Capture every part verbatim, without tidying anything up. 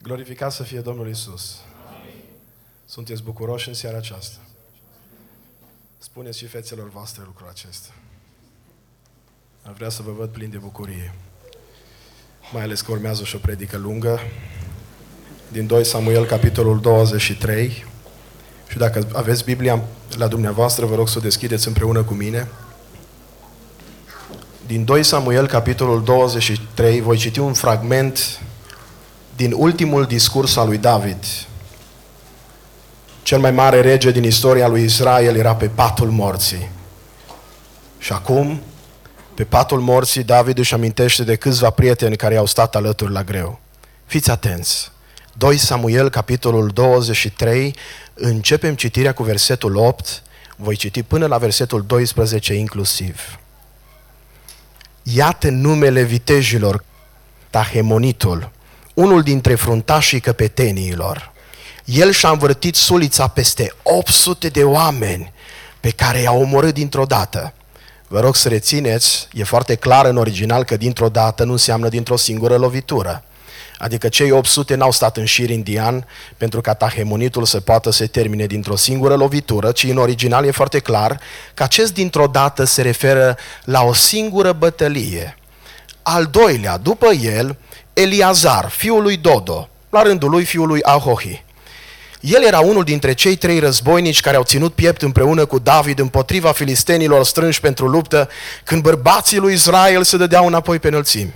Glorificat să fie Domnul Iisus. Amin. Sunteți bucuroși în seara aceasta? Spuneți și fețelor voastre lucrul acesta. Ar vrea să vă văd plin de bucurie. Mai ales că urmează și o predică lungă din doi Samuel, capitolul douăzeci și trei. Și dacă aveți Biblia la dumneavoastră, vă rog să o deschideți împreună cu mine. Din doi Samuel, capitolul douăzeci și trei, voi citi un fragment din ultimul discurs al lui David. Cel mai mare rege din istoria lui Israel era pe patul morții. Și acum, pe patul morții, David își amintește de câțiva prieteni care i-au stat alături la greu. Fiți atenți! doi Samuel, capitolul douăzeci și trei, începem citirea cu versetul opt, voi citi până la versetul doisprezece inclusiv. Iată numele vitejilor, Tahemonitul, unul dintre fruntașii căpeteniilor. El și-a învârtit sulița peste opt sute de oameni pe care i-a omorât dintr-o dată. Vă rog să rețineți, e foarte clar în original că dintr-o dată nu înseamnă dintr-o singură lovitură. Adică cei opt sute n-au stat în șir indian pentru ca Tahemonitul să poată să termine dintr-o singură lovitură, ci în original e foarte clar că acest dintr-o dată se referă la o singură bătălie. Al doilea, după el, Eliazar, fiul lui Dodo, la rândul lui fiul lui Ahohi. El era unul dintre cei trei războinici care au ținut piept împreună cu David împotriva filistenilor strânși pentru luptă, când bărbații lui Israel se dădeau înapoi pe înălțimi.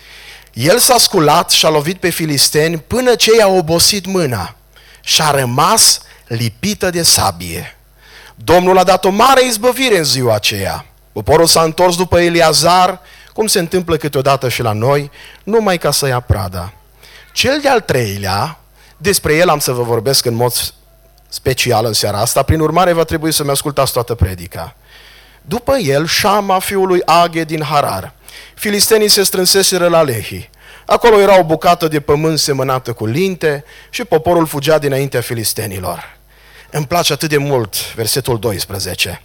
El s-a sculat și a lovit pe filisteni până ce i-a obosit mâna și a rămas lipită de sabie. Domnul a dat o mare izbăvire în ziua aceea. Poporul s-a întors după Eliazar, cum se întâmplă câteodată și la noi, numai ca să ia prada. Cel de-al treilea, despre el am să vă vorbesc în mod special în seara asta, prin urmare va trebui să-mi ascultați toată predica. După el, Șama, fiul lui Aghe din Harar. Filistenii se strânseseră la Lehi. Acolo era o bucată de pământ semănată cu linte și poporul fugea dinaintea filistenilor. Îmi place atât de mult versetul doisprezece.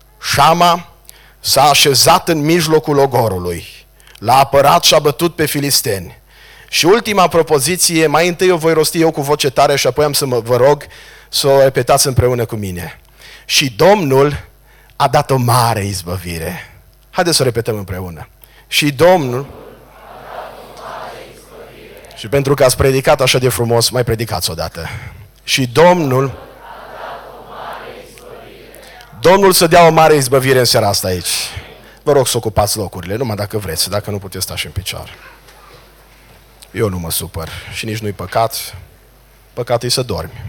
Șama s-a așezat în mijlocul ogorului, l-a apărat și a bătut pe filisteni. Și ultima propoziție, mai întâi o voi rosti eu cu voce tare și apoi am să mă, vă rog să o repetați împreună cu mine. Și Domnul a dat o mare izbăvire. Haideți să o repetăm împreună. Și Domnul a dat o mare izbăvire. Și pentru că ați predicat așa de frumos, mai predicați odată. Și Domnul a dat o mare izbăvire. Domnul să dea o mare izbăvire în seara asta aici. Vă rog să ocupați locurile, numai dacă vreți, dacă nu puteți sta și în picioare. Eu nu mă supăr și nici nu-i păcat. Păcatul e să dormi.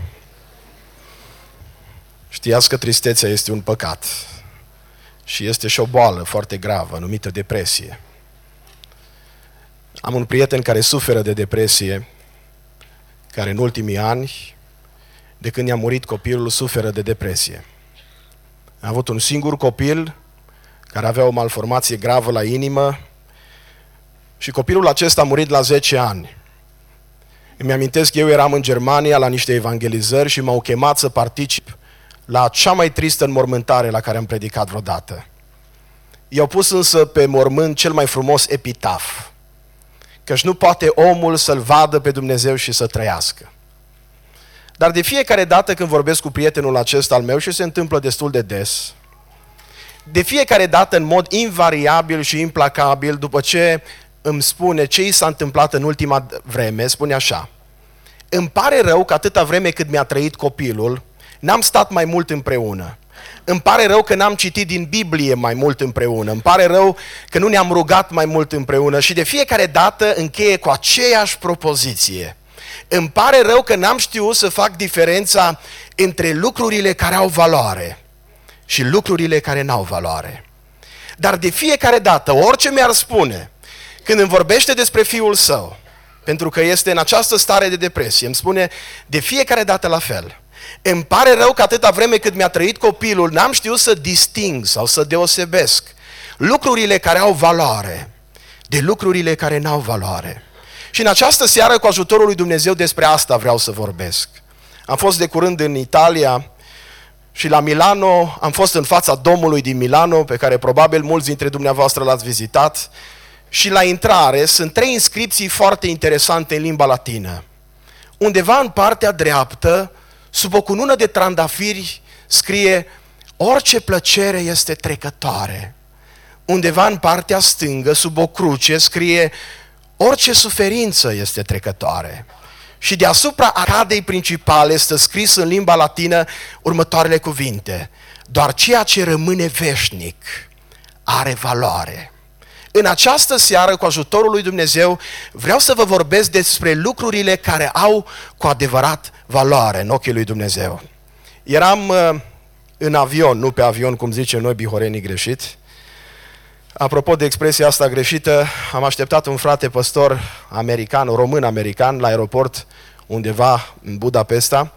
Știați că tristețea este un păcat. Și este și o boală foarte gravă, numită depresie. Am un prieten care suferă de depresie, care în ultimii ani, de când i-a murit copilul, suferă de depresie. A avut un singur copil care avea o malformație gravă la inimă și copilul acesta a murit la zece ani. Îmi amintesc că eu eram în Germania la niște evangelizări și m-au chemat să particip la cea mai tristă înmormântare la care am predicat vreodată. I-au pus însă pe mormânt cel mai frumos epitaf, căci nu poate omul să-L vadă pe Dumnezeu și să trăiască. Dar de fiecare dată când vorbesc cu prietenul acesta al meu, și se întâmplă destul de des, de fiecare dată în mod invariabil și implacabil, după ce îmi spune ce i s-a întâmplat în ultima vreme, spune așa: îmi pare rău că atâta vreme cât mi-a trăit copilul, n-am stat mai mult împreună. Îmi pare rău că n-am citit din Biblie mai mult împreună. Îmi pare rău că nu ne-am rugat mai mult împreună. Și de fiecare dată încheie cu aceeași propoziție. Îmi pare rău că n-am știut să fac diferența între lucrurile care au valoare și lucrurile care n-au valoare. Dar de fiecare dată, orice mi-ar spune, când îmi vorbește despre fiul său, pentru că este în această stare de depresie, îmi spune de fiecare dată la fel: îmi pare rău că atâta vreme cât mi-a trăit copilul, n-am știut să disting sau să deosebesc lucrurile care au valoare de lucrurile care n-au valoare. Și în această seară, cu ajutorul lui Dumnezeu, despre asta vreau să vorbesc. Am fost de curând în Italia și la Milano, am fost în fața Domului din Milano, pe care probabil mulți dintre dumneavoastră l-ați vizitat, și la intrare sunt trei inscripții foarte interesante în limba latină. undeva în partea dreaptă, sub o cunună de trandafiri, scrie: orice plăcere este trecătoare. Undeva în partea stângă, sub o cruce, scrie: orice suferință este trecătoare. Și deasupra aradei principale este scris în limba latină următoarele cuvinte: doar ceea ce rămâne veșnic are valoare. În această seară, cu ajutorul lui Dumnezeu, vreau să vă vorbesc despre lucrurile care au cu adevărat valoare în ochii lui Dumnezeu. Eram uh, în avion, nu pe avion, cum zicem noi bihorenii greșit. Apropo de expresia asta greșită, am așteptat un frate păstor american, român-american, la aeroport undeva în Budapesta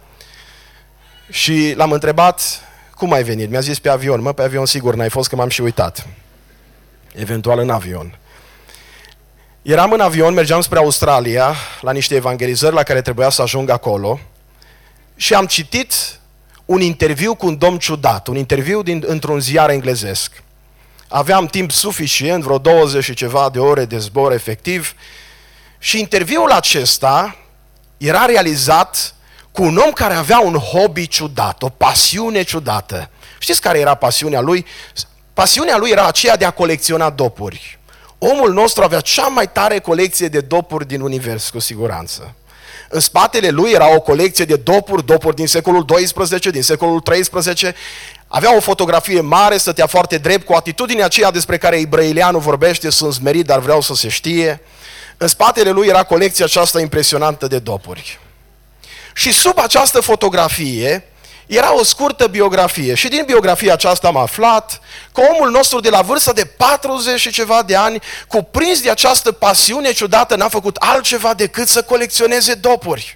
și l-am întrebat: cum ai venit? Mi-a zis: pe avion. Mă, pe avion sigur n-ai fost, că m-am și uitat. Eventual în avion. Eram în avion, mergeam spre Australia, la niște evangelizări la care trebuia să ajung acolo și am citit un interviu cu un domn ciudat, un interviu din, într-un ziar englezesc. Aveam timp suficient, vreo douăzeci și ceva de ore de zbor efectiv, și interviul acesta era realizat cu un om care avea un hobby ciudat, o pasiune ciudată. Știți care era pasiunea lui? Pasiunea lui era aceea de a colecționa dopuri. Omul nostru avea cea mai tare colecție de dopuri din univers, cu siguranță. În spatele lui era o colecție de dopuri, dopuri din secolul doisprezece, din secolul treisprezece. Avea o fotografie mare, stătea foarte drept, cu atitudinea aceea despre care Ibrăileanu vorbește: sunt smerit, dar vreau să se știe. În spatele lui era colecția aceasta impresionantă de dopuri. Și sub această fotografie era o scurtă biografie. Și din biografia aceasta am aflat că omul nostru, de la vârsta de patruzeci și ceva de ani, cuprins de această pasiune ciudată, n-a făcut altceva decât să colecționeze dopuri.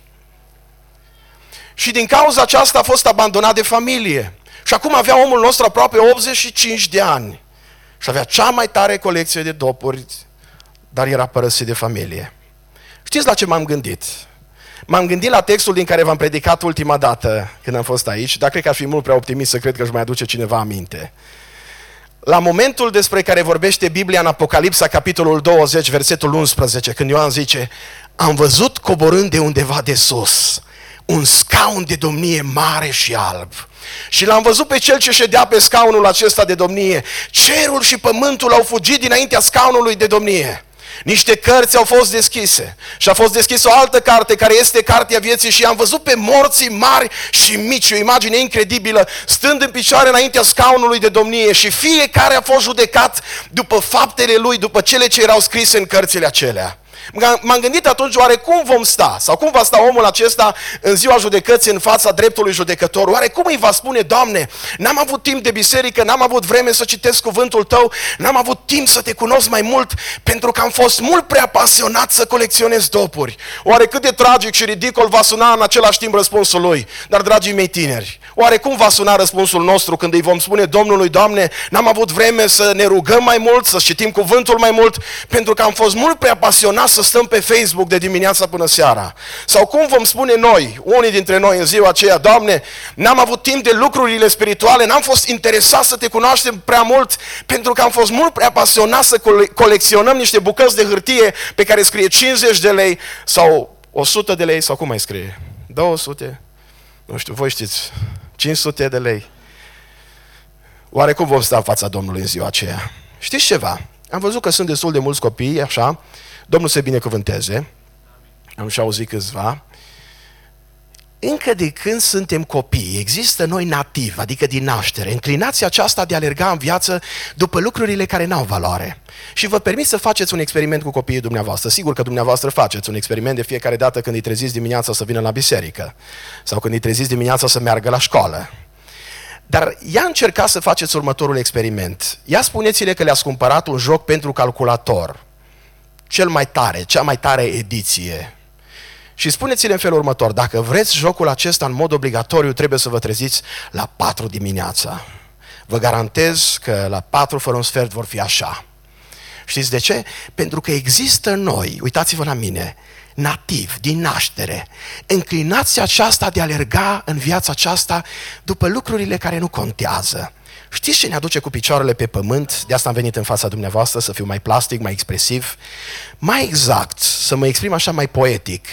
Și din cauza aceasta a fost abandonat de familie. Și acum avea omul nostru aproape optzeci și cinci de ani. Și avea cea mai tare colecție de dopuri, dar era părăsit de familie. Știți la ce m-am gândit? M-am gândit la textul din care v-am predicat ultima dată când am fost aici, dar cred că aș fi mult prea optimist să cred că își mai aduce cineva aminte. La momentul despre care vorbește Biblia în Apocalipsa, capitolul douăzeci, versetul unsprezece, când Ioan zice: am văzut coborând de undeva de sus un scaun de domnie mare și alb. Și l-am văzut pe cel ce ședea pe scaunul acesta de domnie. Cerul și pământul au fugit dinaintea scaunului de domnie. Niște cărți au fost deschise și a fost deschisă o altă carte, care este cartea vieții, și am văzut pe morții mari și mici, o imagine incredibilă, stând în picioare înaintea scaunului de domnie, și fiecare a fost judecat după faptele lui, după cele ce erau scrise în cărțile acelea. M-am gândit atunci, oare cum vom sta, sau cum va sta omul acesta în ziua judecății în fața dreptului judecător? Oare cum îi va spune: Doamne, n-am avut timp de biserică, n-am avut vreme să citesc cuvântul Tău, n-am avut timp să Te cunosc mai mult, pentru că am fost mult prea pasionat să colecționez dopuri? Oare cât de tragic și ridicol va suna în același timp răspunsul lui? Dar, dragii mei tineri, oare cum va suna răspunsul nostru când îi vom spune Domnului: Doamne, n-am avut vreme să ne rugăm mai mult, să citim cuvântul mai mult, pentru că am fost mult prea pasionat să stăm pe Facebook de dimineața până seara? Sau cum vom spune noi, unii dintre noi, în ziua aceea: Doamne, n-am avut timp de lucrurile spirituale, n-am fost interesat să Te cunoaștem prea mult, pentru că am fost mult prea pasionat să cole- colecționăm niște bucăți de hârtie pe care scrie cincizeci de lei sau o sută de lei, sau cum mai scrie? două sute? Nu știu, voi știți, cinci sute de lei. Oare cum vom sta în fața Domnului în ziua aceea? Știți ceva? Am văzut că sunt destul de mulți copii, așa, Domnul să-i binecuvânteze, am și auzit câțiva. Încă de când suntem copii, există noi nativi, adică din naștere, înclinația aceasta de a alerga în viață după lucrurile care n-au valoare. Și vă permit să faceți un experiment cu copiii dumneavoastră. Sigur că dumneavoastră faceți un experiment de fiecare dată când îi treziți dimineața să vină la biserică, sau când îi treziți dimineața să meargă la școală. Dar ia încercați să faceți următorul experiment. Ia spuneți-le că le-ați cumpărat un joc pentru calculator, cel mai tare, cea mai tare ediție. Și spuneți-le în felul următor: dacă vreți jocul acesta în mod obligatoriu, trebuie să vă treziți la patru dimineața. Vă garantez că la patru fără un sfert vor fi așa. Știți de ce? Pentru că există în noi, uitați-vă la mine, nativ, din naștere, înclinația aceasta de a alerga în viața aceasta după lucrurile care nu contează. Știți ce ne aduce cu picioarele pe pământ? De asta am venit în fața dumneavoastră, să fiu mai plastic, mai expresiv. Mai exact, să mă exprim așa mai poetic,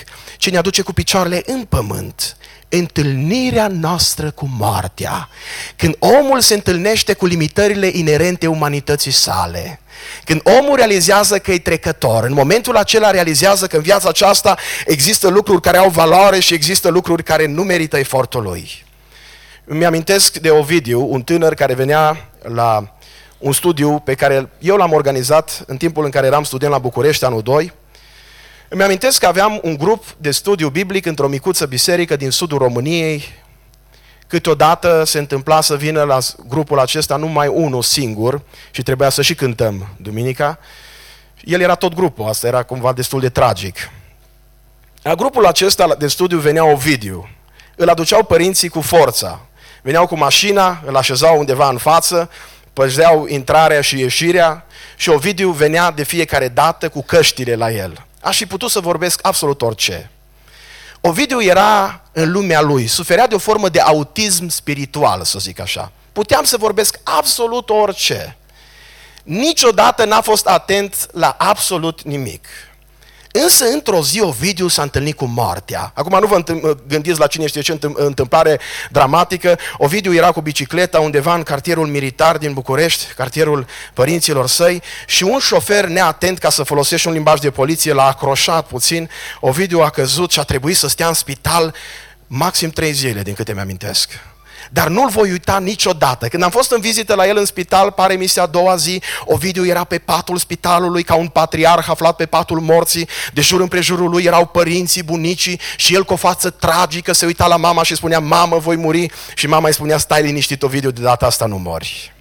ce ne aduce cu picioarele în pământ. Întâlnirea noastră cu moartea. Când omul se întâlnește cu limitările inerente umanității sale. Când omul realizează că e trecător, în momentul acela realizează că în viața aceasta există lucruri care au valoare și există lucruri care nu merită efortul lui. Îmi amintesc de Ovidiu, un tânăr care venea la un studiu pe care eu l-am organizat în timpul în care eram student la București, anul doi. Îmi amintesc că aveam un grup de studiu biblic într-o micuță biserică din sudul României. Câteodată se întâmpla să vină la grupul acesta numai unul singur și trebuia să și cântăm duminica. El era tot grupul, asta era cumva destul de tragic. La grupul acesta de studiu venea Ovidiu. Îl aduceau părinții cu forța. Veneau cu mașina, îl așezau undeva în față, păzeau intrarea și ieșirea și Ovidiu venea de fiecare dată cu căștile la el. Aș fi putut să vorbesc absolut orice. Ovidiu era în lumea lui, suferea de o formă de autism spiritual, să zic așa. Puteam să vorbesc absolut orice. Niciodată n-a fost atent la absolut nimic. Însă, într-o zi, Ovidiu s-a întâlnit cu moartea. Acum nu vă gândiți la cine știe ce întâmplare dramatică. Ovidiu era cu bicicleta undeva în cartierul militar din București, cartierul părinților săi, și un șofer neatent, ca să folosești un limbaj de poliție, l-a acroșat puțin. Ovidiu a căzut și a trebuit să stea în spital maxim trei zile, din câte mi-amintesc. Dar nu-l voi uita niciodată. Când am fost în vizită la el în spital, pare mi se a doua zi, Ovidiu era pe patul spitalului ca un patriarh aflat pe patul morții, de jur împrejurul lui erau părinții, bunicii și el cu o față tragică se uita la mama și spunea: mamă, voi muri, și mama îi spunea: stai liniștit, Ovidiu, de data asta nu mori.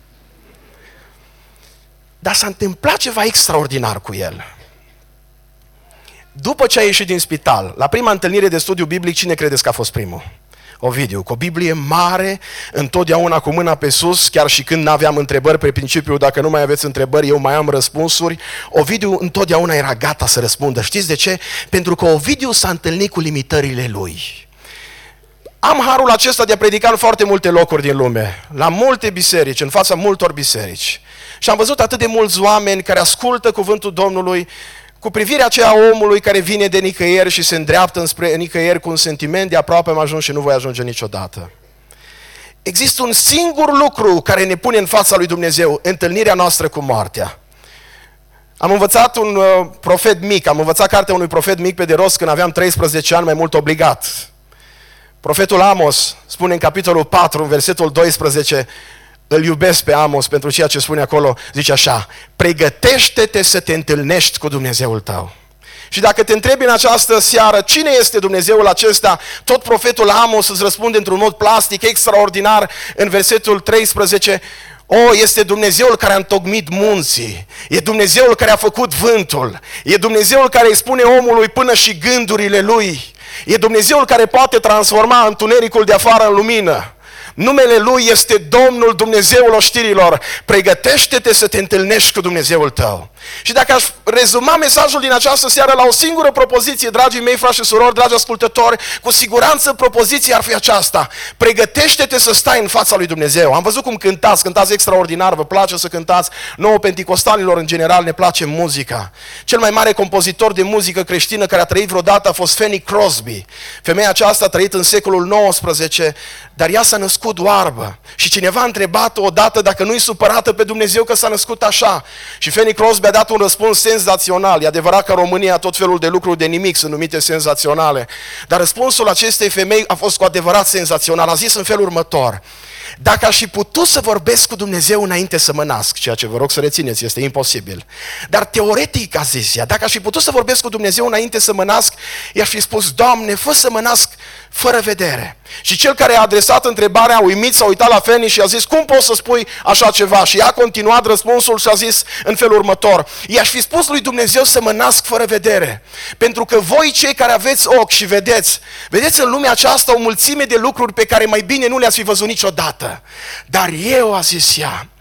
Dar s-a întâmplat ceva extraordinar cu el. După ce a ieșit din spital, la prima întâlnire de studiu biblic, cine credeți că a fost primul? Ovidiu, cu o Biblie mare, întotdeauna cu mâna pe sus, chiar și când n-aveam întrebări, pe principiu, dacă nu mai aveți întrebări, eu mai am răspunsuri. Ovidiu întotdeauna era gata să răspundă. Știți de ce? Pentru că Ovidiu s-a întâlnit cu limitările lui. Am harul acesta de a predica în foarte multe locuri din lume, la multe biserici, în fața multor biserici. Și am văzut atât de mulți oameni care ascultă cuvântul Domnului, cu privirea aceea omului care vine de nicăieri și se îndreaptă înspre nicăieri cu un sentiment de aproape am ajuns și nu voi ajunge niciodată. Există un singur lucru care ne pune în fața lui Dumnezeu: întâlnirea noastră cu moartea. Am învățat un uh, profet mic, am învățat cartea unui profet mic pe de rost când aveam treisprezece ani, mai mult obligat. Profetul Amos spune în capitolul patru, în versetul doisprezece, îl iubesc pe Amos pentru ceea ce spune acolo, zice așa: pregătește-te să te întâlnești cu Dumnezeul tău. Și dacă te întrebi în această seară cine este Dumnezeul acesta, tot profetul Amos îți răspunde într-un mod plastic, extraordinar, în versetul treisprezece, o, este Dumnezeul care a întocmit munții, e Dumnezeul care a făcut vântul, e Dumnezeul care îi spune omului până și gândurile lui, e Dumnezeul care poate transforma întunericul de afară în lumină. Numele Lui este Domnul Dumnezeul oștirilor. Pregătește-te să te întâlnești cu Dumnezeul tău. Și dacă aș rezuma mesajul din această seară la o singură propoziție, dragii mei, frați și surori, dragi ascultători, cu siguranță propoziția ar fi aceasta: pregătește-te să stai în fața lui Dumnezeu. Am văzut cum cântați, cântați extraordinar, vă place să cântați. Nouă penticostalilor în general ne place muzica. Cel mai mare compozitor de muzică creștină care a trăit vreodată a fost Fanny Crosby. Femeia aceasta a trăit în secolul nouăsprezece, dar ea s-a născut oarbă. Și cineva a întrebat-o odată dacă nu-i supărată pe Dumnezeu că s-a născut așa. Și Fanny Crosby a dat un răspuns senzațional. E adevărat că în România tot felul de lucruri de nimic sunt numite senzaționale. Dar răspunsul acestei femei a fost cu adevărat senzațional. A zis în felul următor: dacă aș fi putut să vorbesc cu Dumnezeu înainte să mă nasc, ceea ce vă rog să rețineți, este imposibil. Dar teoretic, a zis ea, dacă aș fi putut să vorbesc cu Dumnezeu înainte să mă nasc, i-aș fi spus: Doamne, fă să mă nasc fără vedere. Și cel care a adresat întrebarea, uimit, s-a uitat la Fanny și a zis: cum poți să spui așa ceva? Și ea a continuat răspunsul și a zis în felul următor: i-aș fi spus lui Dumnezeu să mă nasc fără vedere. Pentru că voi, cei care aveți ochi și vedeți, vedeți în lumea aceasta o mulțime de lucruri pe care mai bine nu le-ați fi văzut niciodată. Dar eu, a zis ea,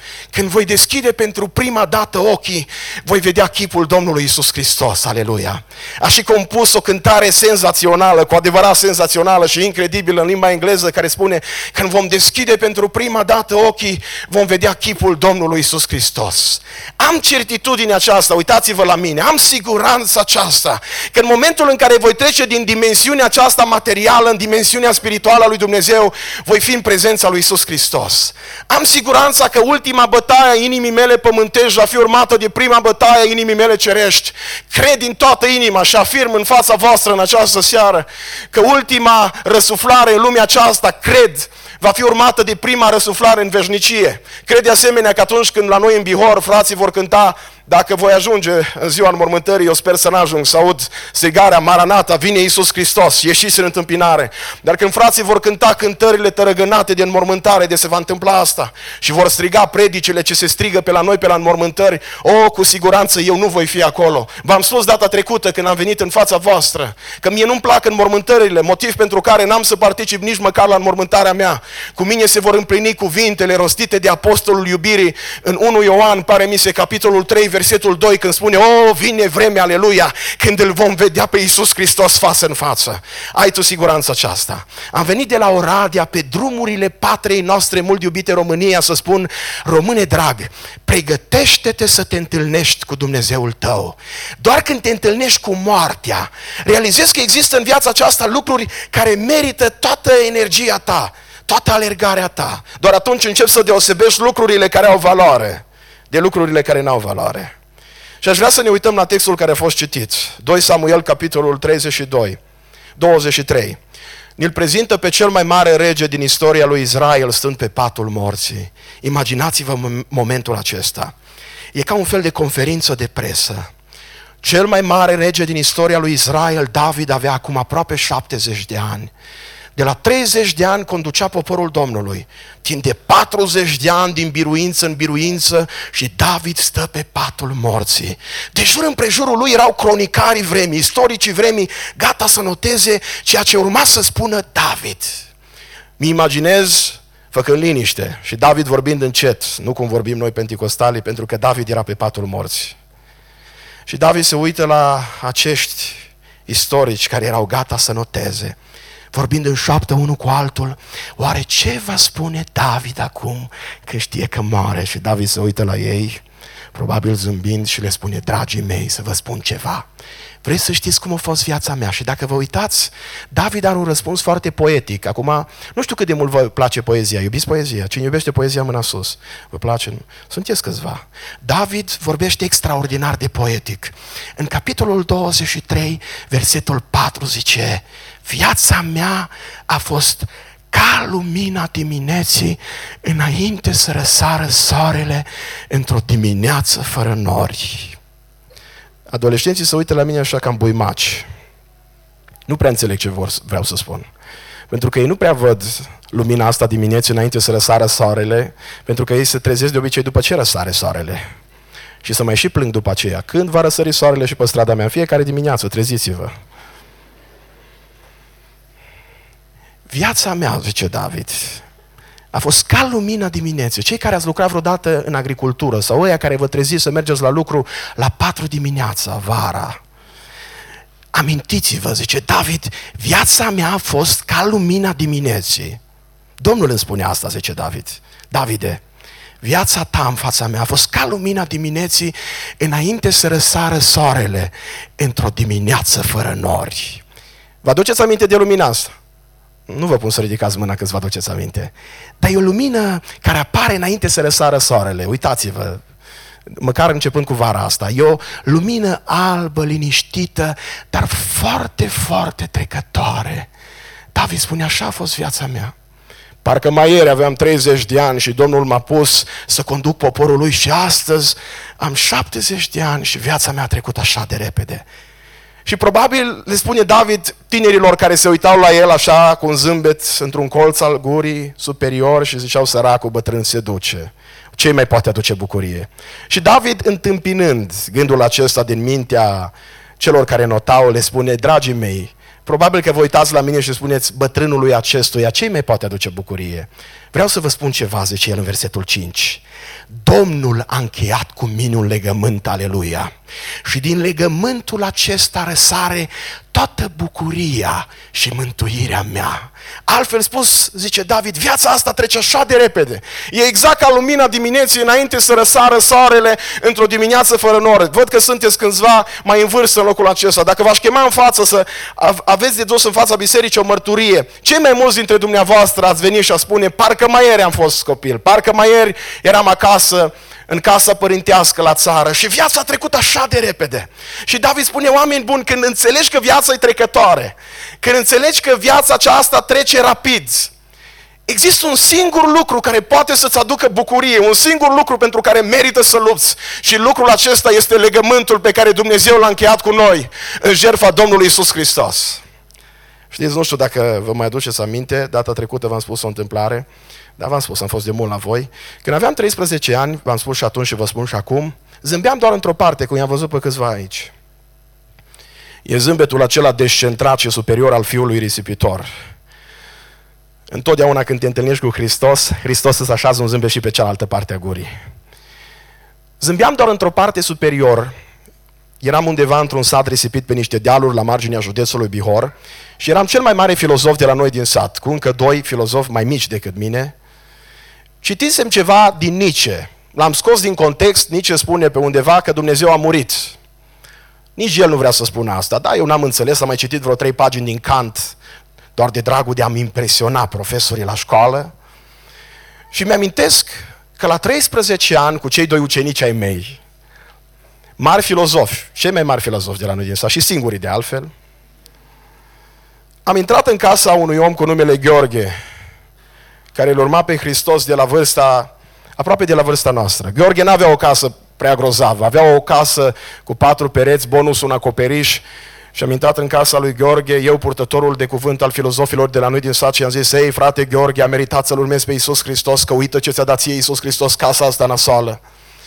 Când voi deschide pentru prima dată ochii, voi vedea chipul Domnului Iisus Hristos, aleluia. A și compus o cântare senzațională, cu adevărat senzațională și incredibilă în limba engleză, care spune: când vom deschide pentru prima dată ochii, vom vedea chipul Domnului Iisus Hristos. Am certitudinea aceasta, uitați-vă la mine, am siguranța aceasta, că în momentul în care voi trece din dimensiunea aceasta materială în dimensiunea spirituală a lui Dumnezeu, voi fi în prezența lui Iisus Hristos. Am siguranța că ultima bătaie a inimii mele pământești va fi urmată de prima bătaie a inimii mele cerești. Cred din toată inima și afirm în fața voastră în această seară că ultima răsuflare în lumea aceasta, cred, va fi urmată de prima răsuflare în veșnicie. Cred de asemenea că atunci când la noi în Bihor frații vor cânta: dacă voi ajunge în ziua înmormântării, eu sper să n-ajung, să aud strigarea: Maranata, vine Iisus Hristos, ieșiți în întâmpinare. Dar când frații vor cânta cântările tărăgănate de înmormântare, de se va întâmpla asta, și vor striga predicile ce se strigă pe la noi pe la înmormântări, o, cu siguranță eu nu voi fi acolo. V-am spus data trecută când am venit în fața voastră că mie nu-mi plac înmormântările, motiv pentru care n-am să particip nici măcar la înmormântarea mea. Cu mine se vor împlini cuvintele rostite de Apostolul Iubirii în unu Ioan, pare mi se, capitolul trei, versetul doi, când spune: o, vine vremea, aleluia, când îl vom vedea pe Iisus Hristos față în față. Ai tu siguranța aceasta. Am venit de la Oradea pe drumurile patriei noastre mult iubite România să spun: române drag, pregătește-te să te întâlnești cu Dumnezeul tău. Doar când te întâlnești cu moartea, realizezi că există în viața aceasta lucruri care merită toată energia ta, toată alergarea ta. Doar atunci începi să deosebești lucrurile care au valoare de lucrurile care n-au valoare. Și aș vrea să ne uităm la textul care a fost citit. doi Samuel, capitolul treizeci și doi, douăzeci și trei. Ne-l prezintă pe cel mai mare rege din istoria lui Israel stând pe patul morții. Imaginați-vă momentul acesta. E ca un fel de conferință de presă. Cel mai mare rege din istoria lui Israel, David, avea acum aproape șaptezeci de ani. De la treizeci de ani conducea poporul Domnului, timp de patruzeci de ani din biruință în biruință, și David stă pe patul morții. De jur împrejurul lui erau cronicarii vremii, istoricii vremii, gata să noteze ceea ce urma să spună David. Mi imaginez făcând liniște și David vorbind încet, nu cum vorbim noi penticostalii, pentru că David era pe patul morții. Și David se uită la acești istorici care erau gata să noteze, vorbind în șoaptă unul cu altul: oare ce va spune David acum când știe că moare? Și David se uită la ei, probabil zâmbind, și le spune: dragii mei, să vă spun ceva. Vreți să știți cum a fost viața mea? Și dacă vă uitați, David are un răspuns foarte poetic. Acum, nu știu cât de mult vă place poezia. Iubiți poezia? Cine iubește poezia, mâna sus. Vă place? Sunteți câțiva. David vorbește extraordinar de poetic. În capitolul douăzeci și trei, versetul patru zice: viața mea a fost ca lumina dimineții înainte să răsară soarele într-o dimineață fără nori. Adolescenții se uită la mine așa ca în buimaci. Nu prea înțeleg ce vor, vreau să spun. Pentru că ei nu prea văd lumina asta dimineții înainte să răsară soarele, pentru că ei se trezesc de obicei după ce răsare soarele. Și să mai și plâng după aceea. Când va răsări soarele și pe strada mea? În fiecare dimineață, treziți-vă. Viața mea, zice David, a fost ca lumina dimineții. Cei care ați lucrat vreodată în agricultură sau ăia care vă treziți să mergeți la lucru la patru dimineața, vara. Amintiți-vă, zice David, viața mea a fost ca lumina dimineții. Domnul îmi spune asta, zice David. Davide, viața ta în fața mea a fost ca lumina dimineții înainte să răsară soarele într-o dimineață fără nori. Vă aduceți aminte de lumina asta? Nu vă pun să ridicați mâna că îți vă aduceți aminte. Dar e o lumină care apare înainte să răsară soarele. Uitați-vă, măcar începând cu vara asta. E o lumină albă, liniștită, dar foarte, foarte trecătoare. David spune: așa a fost viața mea. Parcă mai ieri aveam treizeci de ani și Domnul m-a pus să conduc poporul lui și astăzi am șaptezeci de ani și viața mea a trecut așa de repede. Și probabil le spune David tinerilor care se uitau la el așa cu un zâmbet într-un colț al gurii superior și ziceau: săracul bătrân se duce. Ce mai poate aduce bucurie? Și David, întâmpinând gândul acesta din mintea celor care notau, le spune: dragii mei, probabil că vă uitați la mine și spuneți: bătrânului acestuia ce mai poate aduce bucurie? Vreau să vă spun ceva, zice el în versetul cinci. Domnul a încheiat cu mine un legământ, aleluia. Și din legământul acesta răsare toată bucuria și mântuirea mea. Altfel spus, zice David, viața asta trece așa de repede. E exact ca lumina dimineții înainte să răsară soarele într-o dimineață fără nori. Văd că sunteți câțiva mai în vârstă în locul acesta. Dacă v-aș chema în față să aveți de dus în fața bisericii o mărturie, cei mai mulți dintre dumneavoastră ați venit și a spune, parcă mai ieri am fost copil, parcă mai ieri eram acasă, în casa părintească la țară și viața a trecut așa de repede. Și David spune, oameni buni, când înțelegi că viața e trecătoare, când înțelegi că viața aceasta trece rapid, există un singur lucru care poate să-ți aducă bucurie, un singur lucru pentru care merită să lupți. Și lucrul acesta este legământul pe care Dumnezeu l-a încheiat cu noi în jertfa Domnului Iisus Hristos. Știți, nu știu dacă vă mai aduceți aminte, data trecută v-am spus o întâmplare, dar v-am spus, am fost de mult la voi. Când aveam treisprezece ani, v-am spus și atunci și vă spun și acum, zâmbeam doar într-o parte, cum i-am văzut pe câțiva aici. E zâmbetul acela descentrat și superior al Fiului risipitor. Întotdeauna când te întâlnești cu Hristos, Hristos îți așează un zâmbet și pe cealaltă parte a gurii. Zâmbeam doar într-o parte superior. Eram undeva într-un sat risipit pe niște dealuri la marginea județului Bihor și eram cel mai mare filozof de la noi din sat, cu încă doi filozofi mai mici decât mine. Citisem ceva din Nietzsche. L-am scos din context, Nietzsche spune pe undeva că Dumnezeu a murit. Nici el nu vrea să spună asta, dar eu n-am înțeles, am mai citit vreo trei pagini din Kant, doar de dragul de a-mi impresiona profesorii la școală. Și mi-amintesc că la treisprezece ani, cu cei doi ucenici ai mei, mari filozofi, cei mai mari filozofi de la noi din sat și singurii de altfel, am intrat în casa unui om cu numele Gheorghe, care îl urma pe Hristos de la vârsta, aproape de la vârsta noastră. Gheorghe n-avea o casă prea grozavă, avea o casă cu patru pereți, bonus un acoperiș, și am intrat în casa lui Gheorghe, eu purtătorul de cuvânt al filozofilor de la noi din sat, și am zis, ei frate Gheorghe, a meritat să-L urmezi pe Iisus Hristos, că uită ce ți-a dat ție Iisus Hristos, casa asta nasoală.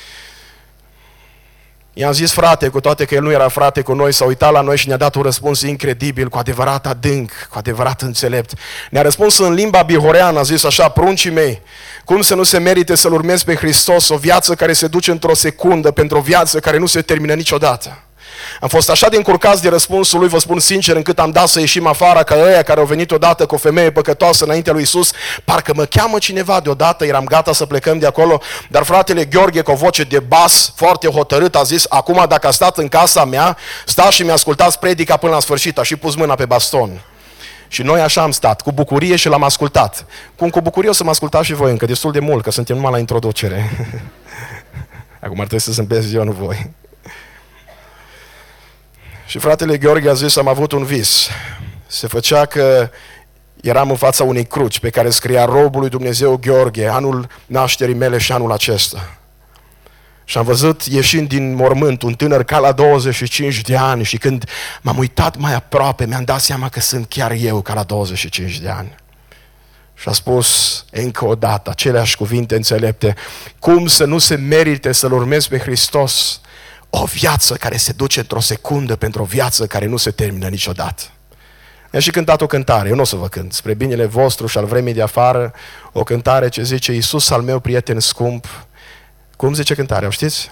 I-am zis, frate, cu toate că el nu era frate cu noi, s-a uitat la noi și ne-a dat un răspuns incredibil, cu adevărat adânc, cu adevărat înțelept. Ne-a răspuns în limba bihoreană, a zis așa, pruncii mei, cum să nu se merite să-L urmezi pe Hristos, o viață care se duce într-o secundă, pentru o viață care nu se termină niciodată. Am fost așa de încurcați de răspunsul lui, vă spun sincer, încât am dat să ieșim afară, ca ăia care au venit odată cu o femeie păcătoasă înaintea lui Iisus, parcă mă cheamă cineva deodată, eram gata să plecăm de acolo, dar fratele Gheorghe, cu o voce de bas, foarte hotărât, a zis, acum dacă a stat în casa mea, stați și mi-ascultați predica până la sfârșit, a și pus mâna pe baston. Și noi așa am stat, cu bucurie, și l-am ascultat. Cum cu bucurie o să mă ascultați și voi încă, destul de mult, că suntem numai la introducere. Acum ar trebui să zâmbesc eu, nu voi. Și fratele Gheorghe a zis, am avut un vis. Se făcea că eram în fața unei cruci pe care scria robul lui Dumnezeu Gheorghe, anul nașterii mele și anul acesta. Și am văzut ieșind din mormânt un tânăr ca la douăzeci și cinci de ani și când m-am uitat mai aproape, mi-am dat seama că sunt chiar eu ca la douăzeci și cinci de ani. Și a spus încă o dată aceleași cuvinte înțelepte, cum să nu se merite să-L urmezi pe Hristos, o viață care se duce într-o secundă pentru o viață care nu se termină niciodată. Mi-a și cântat o cântare, eu nu o să vă cânt, spre binele vostru și al vremii de afară, o cântare ce zice, Iisus al meu prieten scump. Cum zice cântarea, o știți?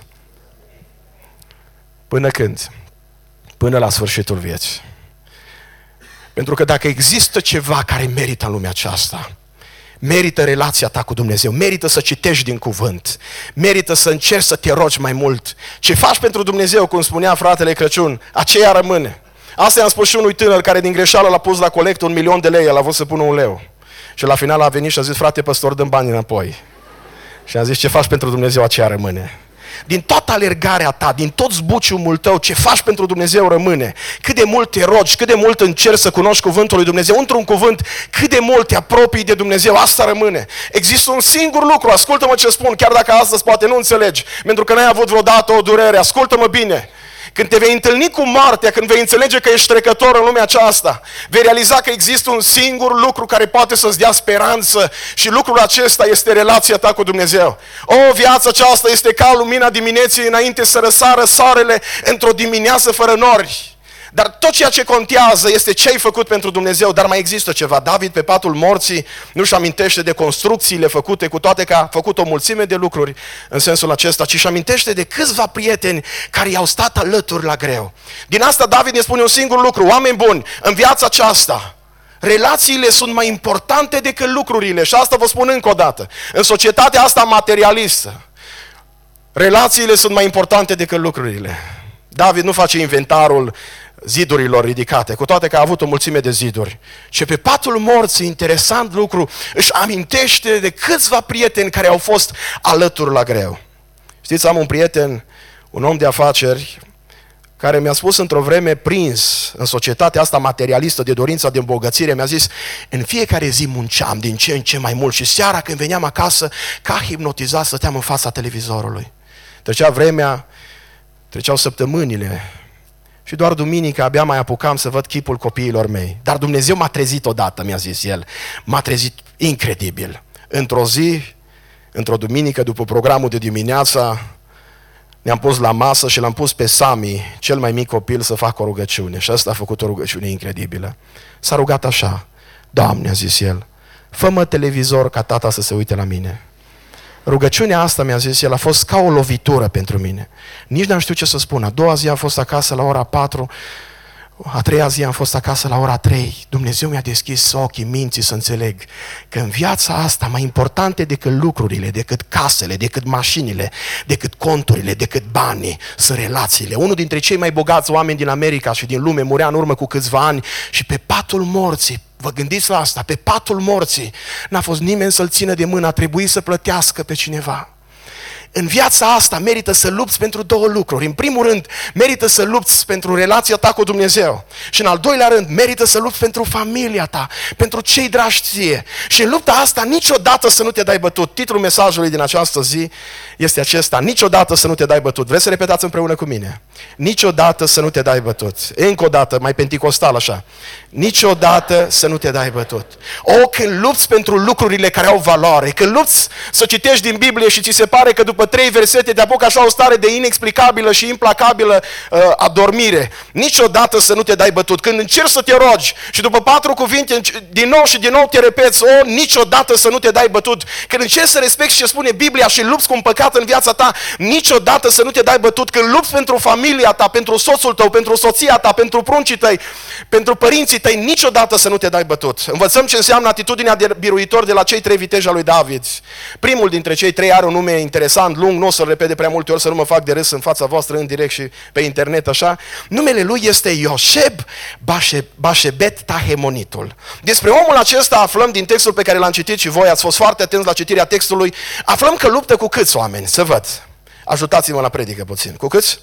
Până când? Până la sfârșitul vieții. Pentru că dacă există ceva care merită în lumea aceasta, merită relația ta cu Dumnezeu, merită să citești din cuvânt, merită să încerci să te rogi mai mult. Ce faci pentru Dumnezeu, cum spunea fratele Crăciun, aceea rămâne. Asta i-am spus și unui tânăr care din greșeală l-a pus la colectă un milion de lei, el a vrut să pună un leu. Și la final a venit și a zis, frate păstor, dă-mi bani înapoi. Și am zis, ce faci pentru Dumnezeu, aceea rămâne. Din toată alergarea ta, din tot zbuciumul tău, ce faci pentru Dumnezeu rămâne. Cât de mult te rogi, cât de mult încerci să cunoști cuvântul lui Dumnezeu, într-un cuvânt, cât de mult te apropii de Dumnezeu, asta rămâne. Există un singur lucru, ascultă-mă ce spun, chiar dacă astăzi poate nu înțelegi, pentru că n-ai avut vreodată o durere, ascultă-mă bine. Când te vei întâlni cu moartea, când vei înțelege că ești trecător în lumea aceasta, vei realiza că există un singur lucru care poate să-ți dea speranță și lucrul acesta este relația ta cu Dumnezeu. O, viața aceasta este ca lumina dimineții înainte să răsară soarele într-o dimineață fără nori. Dar tot ceea ce contează este ce ai făcut pentru Dumnezeu. Dar mai există ceva. David pe patul morții nu-și amintește de construcțiile făcute, cu toate că a făcut o mulțime de lucruri în sensul acesta, ci își amintește de câțiva prieteni care i-au stat alături la greu. Din asta David ne spune un singur lucru: oameni buni, în viața aceasta relațiile sunt mai importante decât lucrurile. Și asta vă spun încă o dată. În societatea asta materialistă, relațiile sunt mai importante decât lucrurile. David nu face inventarul zidurilor ridicate, cu toate că a avut o mulțime de ziduri. Și pe patul morții, interesant lucru, își amintește de câțiva prieteni care au fost alături la greu. Știți, am un prieten, un om de afaceri, care mi-a spus într-o vreme, prins în societatea asta materialistă de dorința de îmbogățire, mi-a zis: în fiecare zi munceam din ce în ce mai mult și seara când veneam acasă, ca hipnotizat, stăteam în fața televizorului. Trecea vremea, treceau săptămânile și doar duminica abia mai apucam să văd chipul copiilor mei. Dar Dumnezeu m-a trezit odată, mi-a zis el. M-a trezit incredibil. Într-o zi, într-o duminică, după programul de dimineața, ne-am pus la masă și l-am pus pe Sami, cel mai mic copil, să facă o rugăciune. Și ăsta a făcut o rugăciune incredibilă. S-a rugat așa: Doamne, a zis el, fă-mă televizor ca tata să se uite la mine. Rugăciunea asta, mi-a zis el, a fost ca o lovitură pentru mine. Nici n-am știut ce să spun. A doua zi am fost acasă la ora patru, a treia zi am fost acasă la ora trei. Dumnezeu mi-a deschis ochii minții să înțeleg că în viața asta mai importante decât lucrurile, decât casele, decât mașinile, decât conturile, decât banii, sunt relațiile. Unul dintre cei mai bogați oameni din America și din lume murea în urmă cu câțiva ani și pe patul morții, vă gândiți la asta, pe patul morții n-a fost nimeni să-l țină de mână, a trebuit să plătească pe cineva. În viața asta merită să lupți pentru două lucruri. În primul rând, merită să lupți pentru relația ta cu Dumnezeu. Și în al doilea rând, merită să lupți pentru familia ta, pentru cei dragi ție. Și în lupta asta niciodată să nu te dai bătut. Titlul mesajului din această zi este acesta: niciodată să nu te dai bătut. Vreți să repetați împreună cu mine? Niciodată să nu te dai bătut. Încă o dată, mai penticostal așa. Niciodată să nu te dai bătut. O, când lupți pentru lucrurile care au valoare, când lupți să citești din Biblie și ți se pare că după trei versete te apucă așa o stare de inexplicabilă și implacabilă uh, adormire, niciodată să nu te dai bătut. Când încerci să te rogi și după patru cuvinte din nou și din nou te repeți: o, niciodată să nu te dai bătut. Când încerci să respecti ce spune Biblia și lupți cu un păcat în viața ta, niciodată să nu te dai bătut. Când lupți pentru familia ta, pentru soțul tău, pentru soția ta, pentru pruncii tăi, pentru părinții tăi, niciodată să nu te dai bătut. Învățăm ce înseamnă atitudinea de biruitor de la cei trei viteji al lui David. Primul dintre cei trei are un nume interesant, lung, nu o să-l repede prea multe ori să nu mă fac de râs în fața voastră în direct și pe internet așa. Numele lui este Ioșeb Bașebet Tahemonitul. Despre omul acesta aflăm din textul pe care l-am citit și voi ați fost foarte atenți la citirea textului. Aflăm că luptă cu câți oameni? Să văd. Ajutați-mă la predică puțin. Cu câți?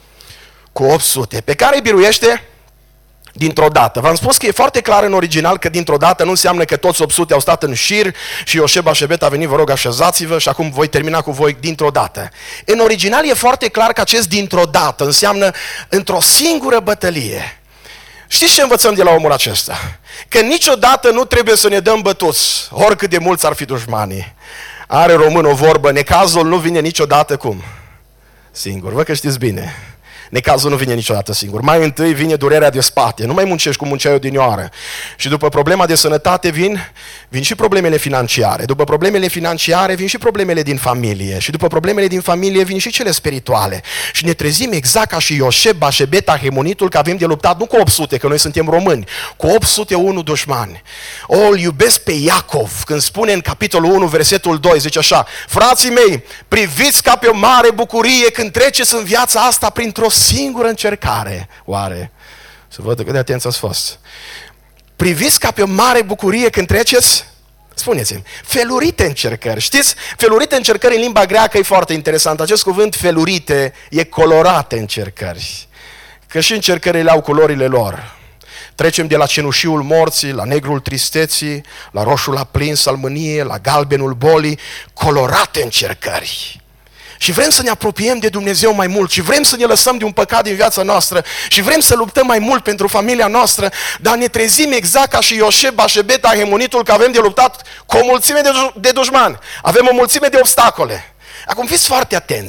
Cu opt sute. Pe care îi biruiește dintr-o dată. V-am spus că e foarte clar în original că dintr-o dată nu înseamnă că toți opt sute au stat în șir și Ioșeb Bașebet a venit: vă rog, așezați-vă și acum voi termina cu voi dintr-o dată. În original e foarte clar că acest dintr-o dată înseamnă într-o singură bătălie. Știți ce învățăm de la omul acesta? Că niciodată nu trebuie să ne dăm bătuți, oricât de mulți ar fi dușmanii. Are român o vorbă: necazul nu vine niciodată cum? Singur. Vă că știți bine. Necazul nu vine niciodată singur. Mai întâi vine durerea de spate. Nu mai muncești cum munceai odinioară. Și după problema de sănătate vin, vin și problemele financiare. După problemele financiare vin și problemele din familie. Și după problemele din familie vin și cele spirituale. Și ne trezim exact ca și Ioșeb Bașebet Tahemonitul că avem de luptat nu cu opt sute, că noi suntem români, cu opt sute unu dușmani. O, îl iubesc pe Iacov când spune în capitolul unu, versetul doi, zice așa: frații mei, priviți ca pe o mare bucurie când treceți în viața asta printr-o singură încercare. Oare? Să văd cât de atenți ați fost. Priviți ca pe o mare bucurie când treceți, spuneți-mi, felurite încercări. Știți? Felurite încercări în limba greacă e foarte interesant. Acest cuvânt felurite e colorate încercări. Că și încercările au culorile lor. Trecem de la cenușiul morții, la negrul tristeții, la roșul aprins al mâniei, la galbenul bolii, colorate încercări. Și vrem să ne apropiem de Dumnezeu mai mult și vrem să ne lăsăm de un păcat din viața noastră și vrem să luptăm mai mult pentru familia noastră, dar ne trezim exact ca și Ioșeb Bașebet Tahemonitul că avem de luptat cu o mulțime de, de dușmani. Avem o mulțime de obstacole. Acum fiți foarte atenți.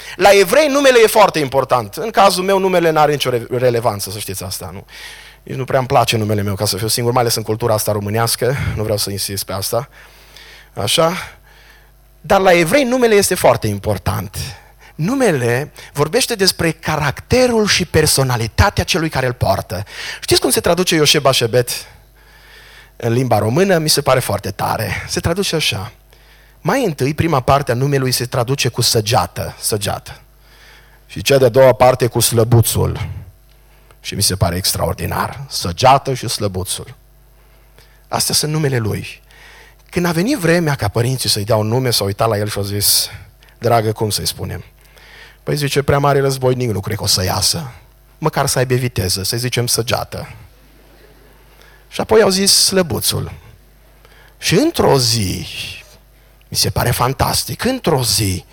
La evrei numele e foarte important. În cazul meu numele n-are nicio re- relevanță, să știți asta. Nu? Nici nu prea îmi place numele meu ca să fiu singur, mai ales în cultura asta românească. Nu vreau să insist pe asta. Așa? Dar la evrei numele este foarte important. Numele vorbește despre caracterul și personalitatea celui care îl poartă. Știți cum se traduce Ioșe Bașebet în limba română? Mi se pare foarte tare. Se traduce așa. Mai întâi, prima parte a numelui se traduce cu săgeată, săgeată. Și cea de-a doua parte cu slăbuțul. Și mi se pare extraordinar. Săgeată și slăbuțul. Astea sunt numele lui. Când a venit vremea ca părinții să-i dea un nume, s-au uitat la el și au zis, dragă, cum să-i spunem? Păi zice, prea mare războinic, nu cred că o să iasă. Măcar să aibă viteză, să-i zicem săgeată. Și apoi au zis slăbuțul. Și într-o zi, mi se pare fantastic, într-o zi,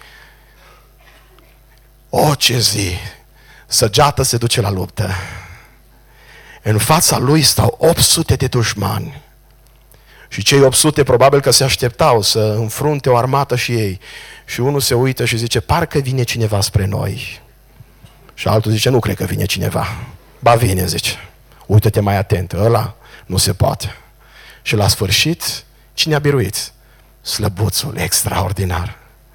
o, ce zi, săgeată se duce la luptă. În fața lui stau opt sute de dușmani. Și cei opt sute probabil că se așteptau să înfrunte o armată și ei. Și unul se uită și zice, parcă vine cineva spre noi. Și altul zice, nu cred că vine cineva. Ba vine, zice. Uită-te mai atent, ăla nu se poate. Și la sfârșit, cine a biruit? Slăbuțul, extraordinar.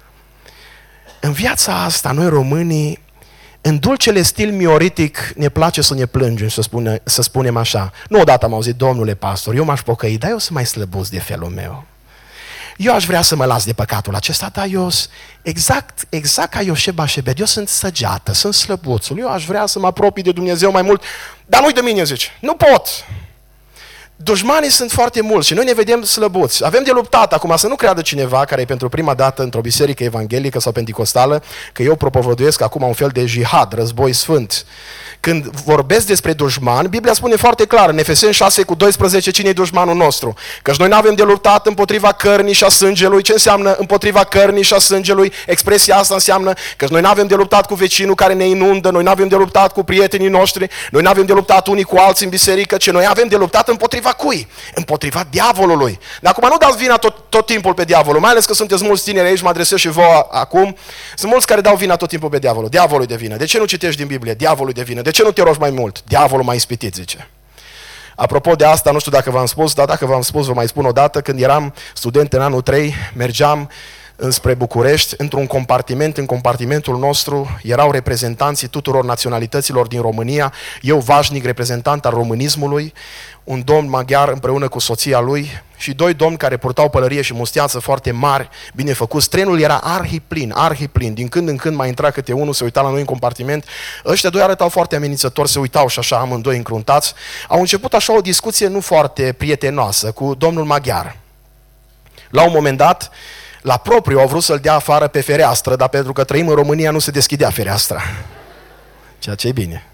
În viața asta, noi românii, în dulcele stil mioritic, ne place să ne plângem, să, spune, să spunem așa. Nu odată am auzit, domnule pastor, eu m-aș pocăi, dar eu sunt mai slăbuț de felul meu. Eu aș vrea să mă las de păcatul acesta, dar eu, exact, exact ca Ioșe Bașebet, eu sunt săgeată, sunt slăbuțul, eu aș vrea să mă apropii de Dumnezeu mai mult, dar nu-i de mine, zice, nu pot. Dușmanii sunt foarte mulți și noi ne vedem slăbuți. Avem de luptat acum, să nu creadă cineva care e pentru prima dată într-o biserică evanghelică sau penticostală că eu propovăduiesc acum un fel de jihad, război sfânt. Când vorbesc despre dușman, Biblia spune foarte clar în Efeseni șase cu doisprezece cine e dușmanul nostru. Căci noi nu avem de luptat împotriva cărnii și a sângelui. Ce înseamnă împotriva cărnii și a sângelui? Expresia asta înseamnă că noi nu avem de luptat cu vecinul care ne inundă, noi nu avem de luptat cu prietenii noștri, noi nu avem de luptat unii cu alții în biserică, ci noi avem de luptat împotriva cui? Împotriva diavolului. Dar acum nu dați vina tot, tot timpul pe diavolul, mai ales că sunteți mulți tineri aici, mă adresez și vouă acum. Sunt mulți care dau vina tot timpul pe diavolul. Diavolul de vină. De ce nu citești din Biblie? Diavolul de vină. De ce nu te rogi mai mult? Diavolul m-a ispitit, zice. Apropo de asta, nu știu dacă v-am spus, dar dacă v-am spus, vă mai spun o dată, când eram student în anul trei, mergeam înspre București, într-un compartiment, în compartimentul nostru erau reprezentanții tuturor naționalităților din România, eu vașnic reprezentant al românismului, un domn maghiar împreună cu soția lui și doi domni care purtau pălărie și musteață foarte mari, bine făcuți. Trenul era arhiplin, arhiplin. Din când în când mai intra câte unul, se uita la noi în compartiment. Ăștia doi arătau foarte amenințători, se uitau și așa amândoi încruntați. Au început așa o discuție nu foarte prietenoasă cu domnul maghiar. La un moment dat, la propriu au vrut să-l dea afară pe fereastră, dar pentru că trăim în România nu se deschidea fereastra. Ceea ce e bine.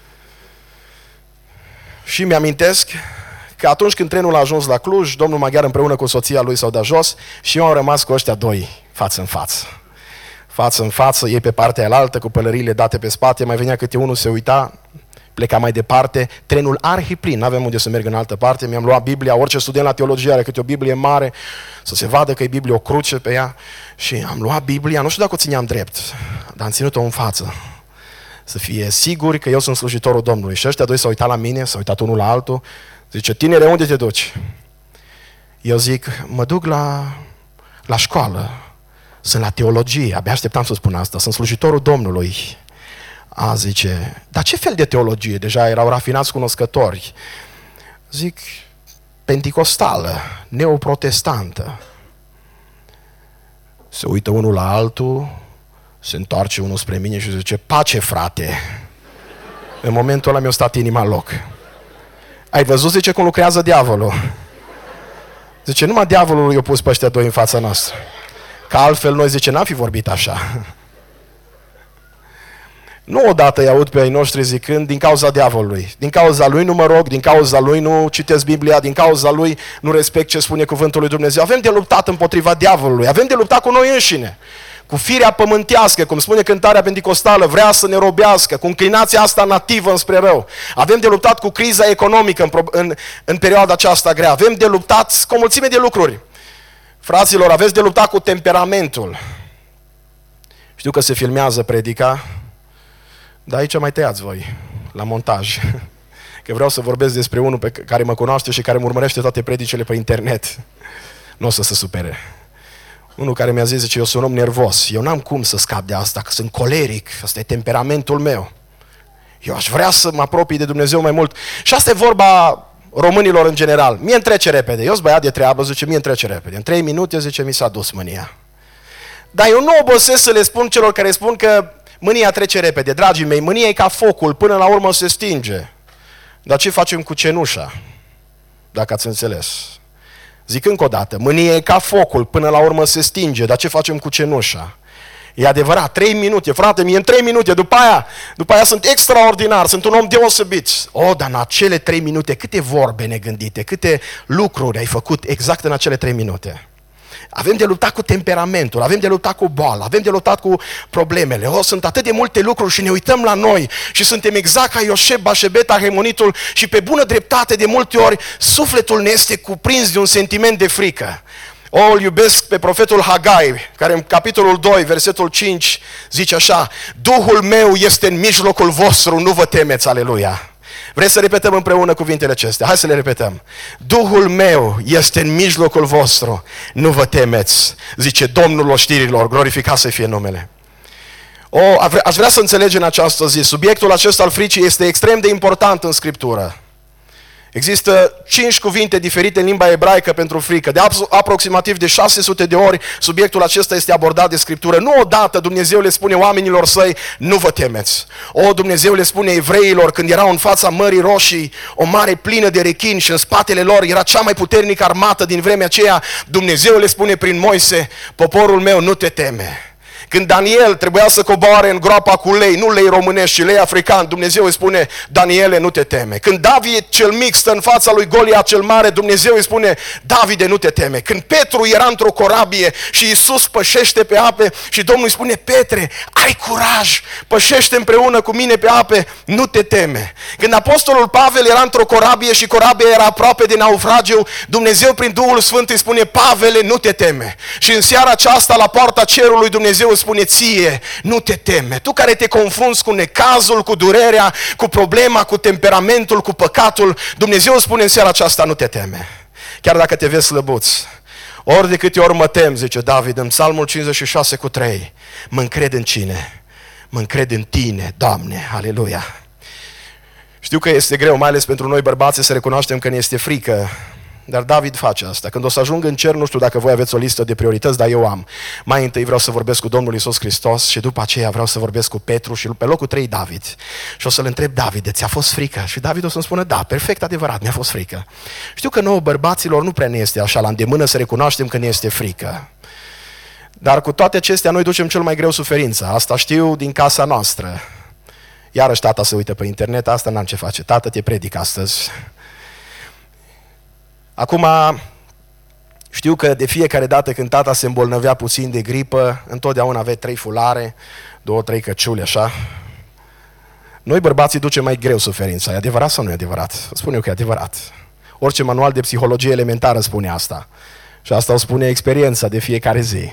Și mi-amintesc că atunci când trenul a ajuns la Cluj, domnul maghiar împreună cu soția lui s-au dat jos și eu am rămas cu ăștia doi, față în față. Față în față, ei pe partea alaltă, cu pălăriile date pe spate, mai venea câte unul, se uita, pleca mai departe, trenul arhiplin, n-aveam unde să merg în altă parte, mi-am luat Biblia, orice student la teologie are câte o Biblie mare, să se vadă că e Biblie, o cruce pe ea, și am luat Biblia, nu știu dacă o țineam drept, dar am ținut-o în față. Să fie siguri că eu sunt slujitorul Domnului. Și ăștia doi s-au uitat la mine, s-au uitat unul la altul. Zice, tinere, unde te duci? Eu zic, mă duc la, la școală. Sunt la teologie, abia așteptam să spun asta. Sunt slujitorul Domnului. A, zice, dar ce fel de teologie? Deja erau rafinați cunoscători. Zic, penticostală, neoprotestantă. Se uită unul la altul, se întoarce unul spre mine și zice, pace, frate. În momentul ăla mi-a stat inima în loc. Ai văzut, zice, cum lucrează diavolul? Zice, numai diavolul i-a pus pe ăștia doi în fața noastră. Că altfel noi, zice, n-am fi vorbit așa. Nu odată îi aud pe ai noștri zicând, din cauza diavolului. Din cauza lui nu mă rog, din cauza lui nu citesc Biblia, din cauza lui nu respect ce spune cuvântul lui Dumnezeu. Avem de luptat împotriva diavolului, avem de luptat cu noi înșine. Cu firea pământească, cum spune cântarea penticostală, vrea să ne robească, cu înclinația asta nativă înspre rău. Avem de luptat cu criza economică în, în, în perioada aceasta grea. Avem de luptat cu o mulțime de lucruri. Fraților, aveți de luptat cu temperamentul. Știu că se filmează predica, dar aici mai tăiați voi, la montaj. Că vreau să vorbesc despre unul pe care mă cunoaște și care mă urmărește toate predicele pe internet. Nu o să se supere. Unul care mi-a zis, zice, eu sunt un om nervos, eu n-am cum să scap de asta, că sunt coleric, asta e temperamentul meu. Eu aș vrea să mă apropii de Dumnezeu mai mult. Și asta e vorba românilor în general. Mie îmi trece repede. Eu sunt băiat de treabă, zice, mie îmi trece repede. În trei minute, zice, mi s-a dus mânia. Dar eu nu obosesc să le spun celor care spun că mânia trece repede. Dragii mei, mânia e ca focul, până la urmă se stinge. Dar ce facem cu cenușa? Dacă ați înțeles. Zic încă o dată, mânia e ca focul, până la urmă se stinge. Dar ce facem cu cenușa? E adevărat, trei minute, frate, mie în trei minute, după aia, după aia sunt extraordinar, sunt un om deosebit. O, dar în acele trei minute, câte vorbe negândite, câte lucruri ai făcut exact în acele trei minute. Avem de luptat cu temperamentul, avem de luptat cu boala, avem de luptat cu problemele. O, sunt atât de multe lucruri și ne uităm la noi și suntem exact ca Ioseb, Bașebet, Tahemonitul și pe bună dreptate de multe ori sufletul ne este cuprins de un sentiment de frică. O, îl iubesc pe profetul Hagai, care în capitolul doi, versetul cinci, zice așa: Duhul meu este în mijlocul vostru, nu vă temeți, aleluia. Vreți să repetăm împreună cuvintele acestea? Hai să le repetăm. Duhul meu este în mijlocul vostru, nu vă temeți, zice Domnul oștirilor, glorificat să fie numele. O, aș vrea să înțelegi în această zi, subiectul acesta al fricii este extrem de important în Scriptură. Există cinci cuvinte diferite în limba ebraică pentru frică. De aproximativ de șase sute de ori subiectul acesta este abordat de Scriptură. Nu odată Dumnezeu le spune oamenilor săi, nu vă temeți. O, Dumnezeu le spune evreilor când erau în fața Mării Roșii, o mare plină de rechini și în spatele lor era cea mai puternică armată din vremea aceea. Dumnezeu le spune prin Moise, poporul meu, nu te teme. Când Daniel trebuia să coboare în groapa cu lei, nu lei românești, ci lei african, Dumnezeu îi spune, Daniele, nu te teme. Când David cel mic stă în fața lui Golia cel mare, Dumnezeu îi spune, Davide, nu te teme. Când Petru era într-o corabie și Iisus pășește pe ape și Domnul îi spune, Petre, ai curaj, pășește împreună cu mine pe ape, nu te teme. Când apostolul Pavel era într-o corabie și corabia era aproape de naufragiu, Dumnezeu prin Duhul Sfânt îi spune, Pavele, nu te teme. Și în seara aceasta, la poarta cerului, Dumnezeu spune ție, nu te teme. Tu care te confrunți cu necazul, cu durerea, cu problema, cu temperamentul, cu păcatul, Dumnezeu spune în seara aceasta, nu te teme. Chiar dacă te vezi slăbuț. Ori de câte ori mă tem, zice David în Psalmul cincizeci și șase cu trei, mă încred în cine? Mă încred în tine, Doamne, aleluia. Știu că este greu, mai ales pentru noi bărbații, să recunoaștem că ne este frică. Dar David face asta. Când o să ajung în cer, nu știu dacă voi aveți o listă de priorități, dar eu am. Mai întâi vreau să vorbesc cu Domnul Iisus Hristos și după aceea vreau să vorbesc cu Petru și pe locul trei David. Și o să-l întreb, David, ți-a fost frică? Și David o să-mi spună, da, perfect adevărat, mi-a fost frică. Știu că nouă bărbaților nu prea ne este așa la îndemână să recunoaștem că ne este frică. Dar cu toate acestea noi ducem cel mai greu suferința. Asta știu din casa noastră. Iarăși tata se uită pe internet, asta n-am ce face. Tată, te predic astăzi. Acum, știu că de fiecare dată când tata se îmbolnăvea puțin de gripă, întotdeauna avea trei fulare, două, trei căciuli, așa. Noi bărbații ducem mai greu suferința. E adevărat sau nu e adevărat? Spun eu că e adevărat. Orice manual de psihologie elementară spune asta. Și asta o spune experiența de fiecare zi.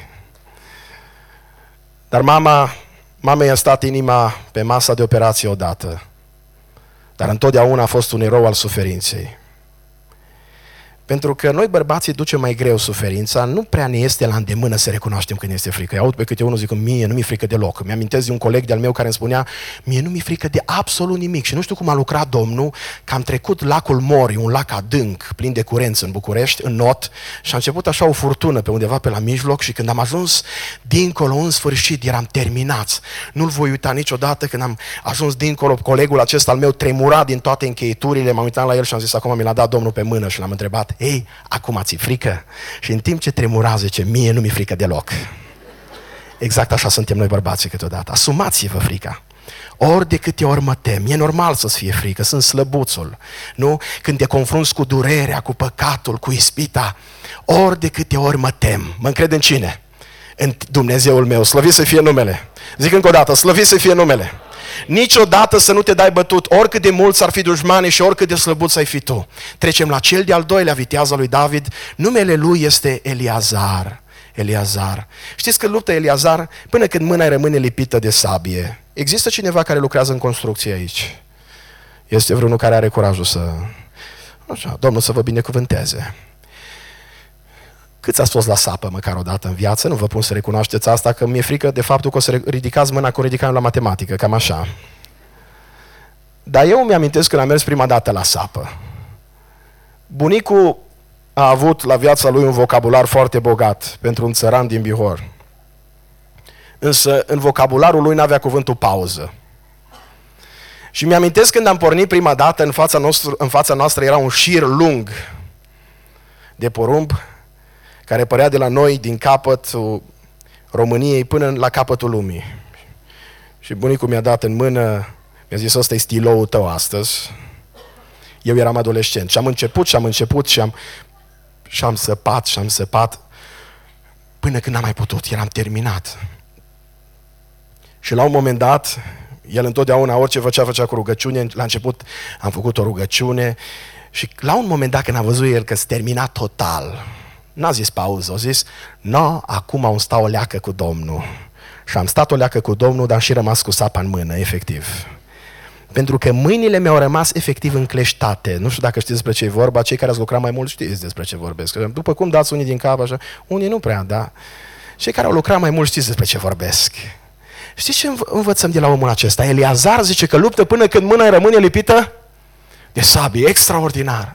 Dar mama, mama i-a stat inima pe masa de operație odată. Dar întotdeauna a fost un erou al suferinței. Pentru că noi bărbații ducem mai greu suferința, nu prea ne este la îndemână să recunoaștem când este frică. Eu aud pe câte unul zic că mie nu mi-e frică deloc. Mi-amintesc de un coleg de-al meu care îmi spunea, mie nu mi-e frică de absolut nimic. Și nu știu cum a lucrat Domnul, că am trecut lacul Mori, un lac adânc, plin de curență în București, în not, și a început așa o furtună pe undeva pe la mijloc și când am ajuns dincolo, în sfârșit, eram terminați. Nu-l voi uita niciodată când am ajuns dincolo, colegul acesta al meu tremura din toate încheieturile, m-am uitat la el și am zis, acum mi l-a dat Domnul pe mână și l-am întrebat, ei, acum ți-e frică? Și în timp ce tremura, zice, mie nu mi-e frică deloc. Exact așa suntem noi bărbații câteodată. Asumați-vă frica. Ori de câte ori mă tem, e normal să-ți fie frică, sunt slăbuțul, nu? Când te confrunți cu durerea, cu păcatul, cu ispita, ori de câte ori mă tem, mă încred în cine? În Dumnezeul meu, slăvit să fie numele. Zic încă o dată, slăvit să fie numele. Niciodată să nu te dai bătut, oricât de mulți ar fi dușmanii și oricât de slăbuț ai fi tu. Trecem la cel de-al doilea viteaz al lui David, numele lui este Eliazar. Eliazar. Știți că luptă Eliazar până când mâna îi rămâne lipită de sabie. Există cineva care lucrează în construcție aici? Este vreunul care are curajul să... Așa, Domnul să vă binecuvânteze. Câți ați fost la sapă măcar o dată în viață? Nu vă pun să recunoașteți asta, că mi-e frică de faptul că o să ridicați mâna cu ridicam la matematică, cam așa. Dar eu îmi amintesc când am mers prima dată la sapă. Bunicul a avut la viața lui un vocabular foarte bogat pentru un țăran din Bihor. Însă în vocabularul lui n-avea cuvântul pauză. Și mi-amintesc când am pornit prima dată, în fața, nostru, în fața noastră era un șir lung de porumb, care părea de la noi, din capătul României până la capătul lumii. Și bunicul mi-a dat în mână, mi-a zis, ăsta e stiloul tău astăzi. Eu eram adolescent și am început și am început și am, și am săpat și am săpat până când n-am mai putut, eram terminat. Și la un moment dat, el întotdeauna, orice făcea, făcea cu rugăciune. La început am făcut o rugăciune și la un moment dat când a văzut el că s-a terminat total, n-a zis pauză, a zis, no, acum am stat o leacă cu Domnul. Și am stat o leacă cu Domnul, dar am și rămas cu sapa în mână, efectiv. Pentru că mâinile mi-au rămas efectiv încleștate. Nu știu dacă știți despre ce e vorba, cei care ați lucrat mai mult știți despre ce vorbesc. După cum dați unii din cap, așa, unii nu prea, da. Cei care au lucrat mai mult știți despre ce vorbesc. Știți ce învățăm de la omul acesta? Eliazar zice că luptă până când mâna îi rămâne lipită de sabie. Extraordinar.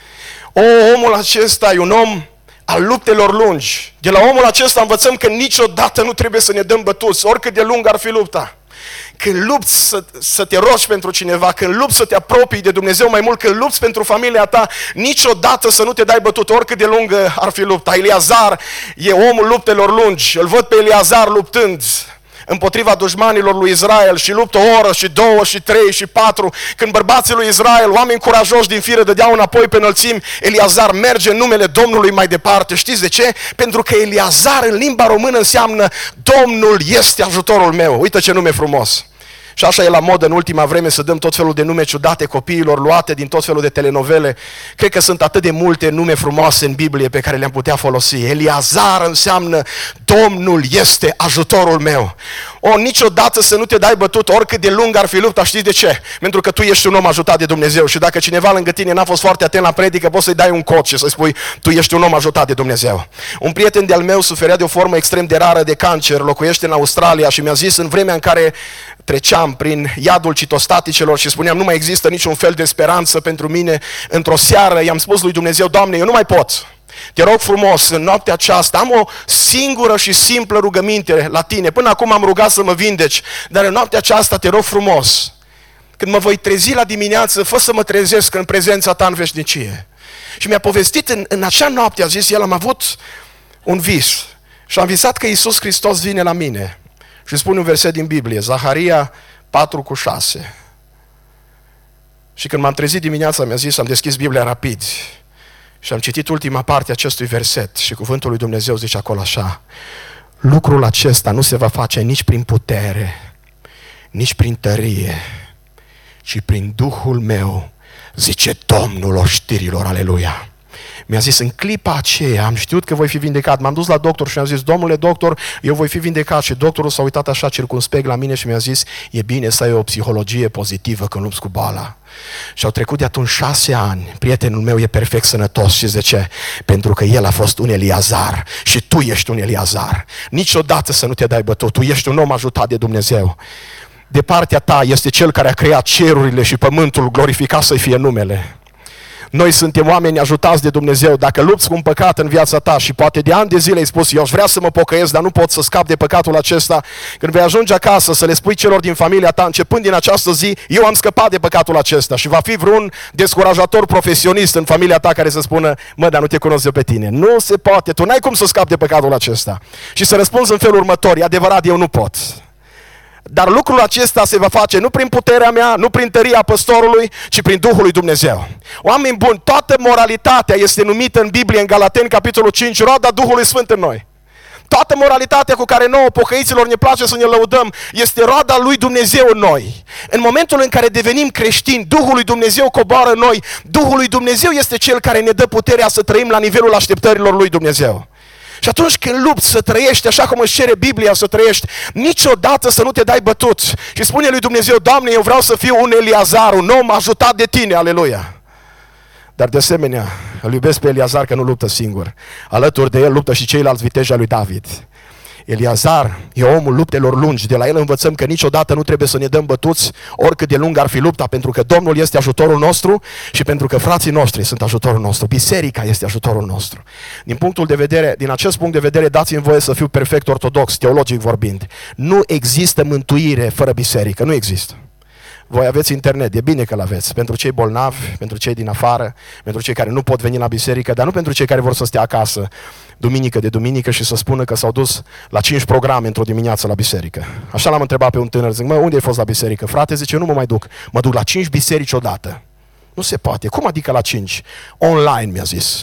O, omul acesta e un om al luptelor lungi. De la omul acesta învățăm că niciodată nu trebuie să ne dăm bătuți, oricât de lung ar fi lupta. Când lupți să, să te rogi pentru cineva, când lupți să te apropii de Dumnezeu mai mult, când lupți pentru familia ta, niciodată să nu te dai bătut, oricât de lungă ar fi lupta. Eliazar e omul luptelor lungi. Îl văd pe Eliazar luptând împotriva dușmanilor lui Israel și luptă o oră și două și trei și patru. Când bărbații lui Israel, oameni curajoși din fire, dădeau înapoi pe înălțimi, Eliazar merge în numele Domnului mai departe. Știți de ce? Pentru că Eliazar în limba română înseamnă Domnul este ajutorul meu. Uită ce nume frumos! Și așa e la modă în ultima vreme să dăm tot felul de nume ciudate copiilor, luate din tot felul de telenovele. Cred că sunt atât de multe nume frumoase în Biblie pe care le-am putea folosi. Eliazar înseamnă Domnul este ajutorul meu. O, niciodată să nu te dai bătut, oricât de lung ar fi lupta. Știți de ce? Pentru că tu ești un om ajutat de Dumnezeu și dacă cineva lângă tine n-a fost foarte atent la predică, poți să-i dai un cot și să-i spui, tu ești un om ajutat de Dumnezeu. Un prieten de-al meu suferea de o formă extrem de rară de cancer, locuiește în Australia și mi-a zis în vremea în care treceam prin iadul citostaticilor și spuneam, nu mai există niciun fel de speranță pentru mine, într-o seară i-am spus lui Dumnezeu, Doamne, eu nu mai pot. Te rog frumos, în noaptea aceasta am o singură și simplă rugăminte la tine. Până acum am rugat să mă vindeci, dar în noaptea aceasta te rog frumos, când mă voi trezi la dimineață, fă să mă trezesc în prezența ta în veșnicie. Și mi-a povestit în, în acea noapte, a zis el, am avut un vis și am visat că Iisus Hristos vine la mine. Și spune un verset din Biblie, Zaharia patru cu șase. Și când m-am trezit dimineața, mi-a zis, am deschis Biblia rapid și am citit ultima parte a acestui verset și cuvântul lui Dumnezeu zice acolo așa, lucrul acesta nu se va face nici prin putere, nici prin tărie, ci prin Duhul meu, zice Domnul oștirilor, aleluia. Mi-a zis, în clipa aceea am știut că voi fi vindecat. M-am dus la doctor și am zis, domnule doctor, eu voi fi vindecat. Și doctorul s-a uitat așa circumspect la mine și mi-a zis, e bine să ai o psihologie pozitivă când lupți cu boala. Și au trecut de atunci șase ani. Prietenul meu e perfect sănătos. Și de ce? Pentru că el a fost un Eliazar și tu ești un Eliazar. Niciodată să nu te dai bătut. Tu ești un om ajutat de Dumnezeu. De partea ta este Cel care a creat cerurile și pământul, glorificat să-i fie numele. Noi suntem oameni ajutați de Dumnezeu. Dacă lupți cu un păcat în viața ta și poate de ani de zile ai spus, eu aș vrea să mă pocăiesc, dar nu pot să scap de păcatul acesta, când vei ajunge acasă să le spui celor din familia ta, începând din această zi, eu am scăpat de păcatul acesta și va fi vreun descurajator profesionist în familia ta care să spună, mă, dar nu te cunosc eu pe tine. Nu se poate, tu n-ai cum să scapi de păcatul acesta. Și să răspunzi în felul următor, e adevărat, eu nu pot. Dar lucrul acesta se va face nu prin puterea mea, nu prin tăria păstorului, ci prin Duhul lui Dumnezeu. Oameni buni, toată moralitatea este numită în Biblie, în Galateni, capitolul cinci, roada Duhului Sfânt în noi. Toată moralitatea cu care nouă pocăiților ne place să ne lăudăm este roada lui Dumnezeu în noi. În momentul în care devenim creștini, Duhul lui Dumnezeu coboară în noi. Duhul lui Dumnezeu este Cel care ne dă puterea să trăim la nivelul așteptărilor lui Dumnezeu. Și atunci când lupți să trăiești așa cum îți cere Biblia să trăiești, niciodată să nu te dai bătut. Și spune lui Dumnezeu, Doamne, eu vreau să fiu un Eliazar, un om ajutat de Tine, aleluia. Dar de asemenea, îl iubesc pe Eliazar că nu luptă singur. Alături de el luptă și ceilalți viteji al lui David. Eliazar e omul luptelor lungi. De la el învățăm că niciodată nu trebuie să ne dăm bătuți, oricât de lung ar fi lupta, pentru că Domnul este ajutorul nostru și pentru că frații noștri sunt ajutorul nostru. Biserica este ajutorul nostru. Din punctul de vedere, din acest punct de vedere, dați-mi voie să fiu perfect ortodox, teologic vorbind. Nu există mântuire fără biserică, nu există. Voi aveți internet, e bine că l-aveți, pentru cei bolnavi, pentru cei din afară, pentru cei care nu pot veni la biserică, dar nu pentru cei care vor să stea acasă duminică de duminică și să spună că s-au dus la cinci programe într-o dimineață la biserică. Așa l-am întrebat pe un tânăr, zic, mă, unde ai fost la biserică? Frate, zice, eu nu mă mai duc, mă duc la cinci biserici odată. Nu se poate, cum adică la cinci? Online, mi-a zis.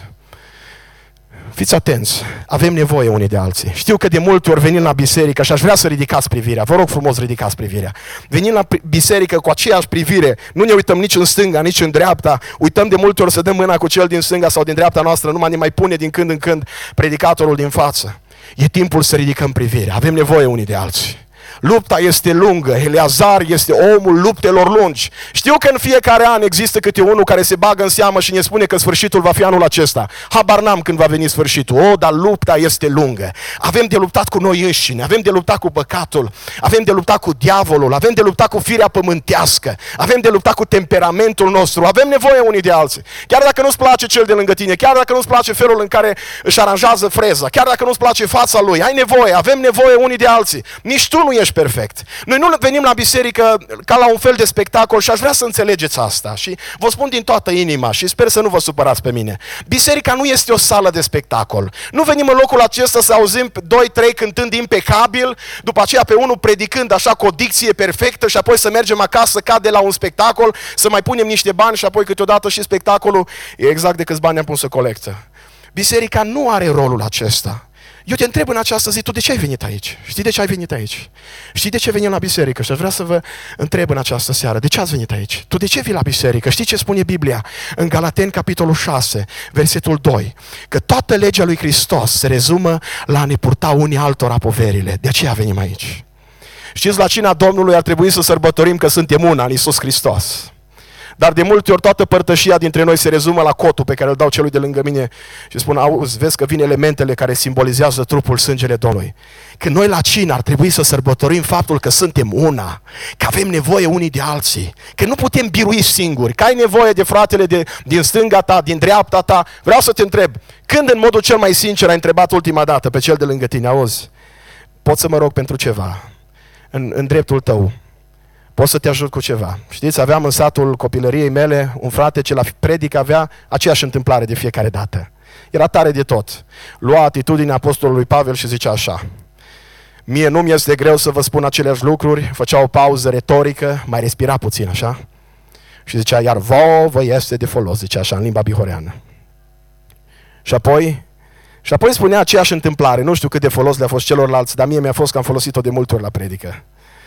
Fiți atenți, avem nevoie unii de alții. Știu că de multe ori venim la biserică și aș vrea să ridicați privirea. Vă rog frumos, ridicați privirea. Venim la biserică cu aceeași privire, nu ne uităm nici în stânga, nici în dreapta. Uităm de multe ori să dăm mâna cu cel din stânga sau din dreapta noastră, numai ne mai pune din când în când predicatorul din față. E timpul să ridicăm privirea. Avem nevoie unii de alții. Lupta este lungă, Eleazar este omul luptelor lungi. Știu că în fiecare an există câte unul care se bagă în seamă și ne spune că sfârșitul va fi anul acesta. Habar n-am când va veni sfârșitul. O, dar lupta este lungă. Avem de luptat cu noi înșine, avem de luptat cu păcatul, avem de luptat cu diavolul, avem de luptat cu firea pământească, avem de luptat cu temperamentul nostru, avem nevoie unii de alții. Chiar dacă nu-ți place cel de lângă tine, chiar dacă nu-ți place felul în care își aranjează freza, chiar dacă nu-ți place fața lui, ai nevoie, avem nevoie unii de alții. Nici tu nu ești perfect. Noi nu venim la biserică ca la un fel de spectacol și aș vrea să înțelegeți asta și vă spun din toată inima și sper să nu vă supărați pe mine. Biserica nu este o sală de spectacol. Nu venim în locul acesta să auzim doi trei cântând impecabil, după aceea pe unul predicând așa cu o dicție perfectă și apoi să mergem acasă ca de la un spectacol, să mai punem niște bani și apoi câteodată și spectacolul e exact de câți bani am pus să colectă. Biserica nu are rolul acesta. Eu te întreb în această zi, tu de ce ai venit aici? Știi de ce ai venit aici? Știi de ce venim la biserică? Și aș vrea să vă întreb în această seară, de ce ați venit aici? Tu de ce vii la biserică? Știi ce spune Biblia? În Galateni, capitolul șase, versetul doi, că toată legea lui Hristos se rezumă la a ne purta unii altora poverile. De aceea venim aici. Știți, la cina Domnului ar trebui să sărbătorim că suntem una în Iisus Hristos. Dar de multe ori toată părtășia dintre noi se rezumă la cotul pe care îl dau celui de lângă mine și spun, auzi, vezi că vin elementele care simbolizează trupul, sângele Domnului. Când noi la cină ar trebui să sărbătorim faptul că suntem una, că avem nevoie unii de alții, că nu putem birui singuri, că ai nevoie de fratele de, din stânga ta, din dreapta ta. Vreau să te întreb, când în modul cel mai sincer ai întrebat ultima dată pe cel de lângă tine, auzi, pot să mă rog pentru ceva în, în dreptul tău? Pot să te ajut cu ceva. Știți, aveam în satul copilăriei mele un frate ce la predic avea aceeași întâmplare de fiecare dată. Era tare de tot. Lua atitudinea apostolului Pavel și zicea așa: mie nu mi-este greu să vă spun aceleași lucruri, făcea o pauză retorică, mai respira puțin așa și zicea, iar vouă vă este de folos, zicea așa în limba bihoreană. Și apoi, și apoi spunea aceeași întâmplare, nu știu cât de folos le-a fost celorlalți, dar mie mi-a fost că am folosit-o de multe ori la predică.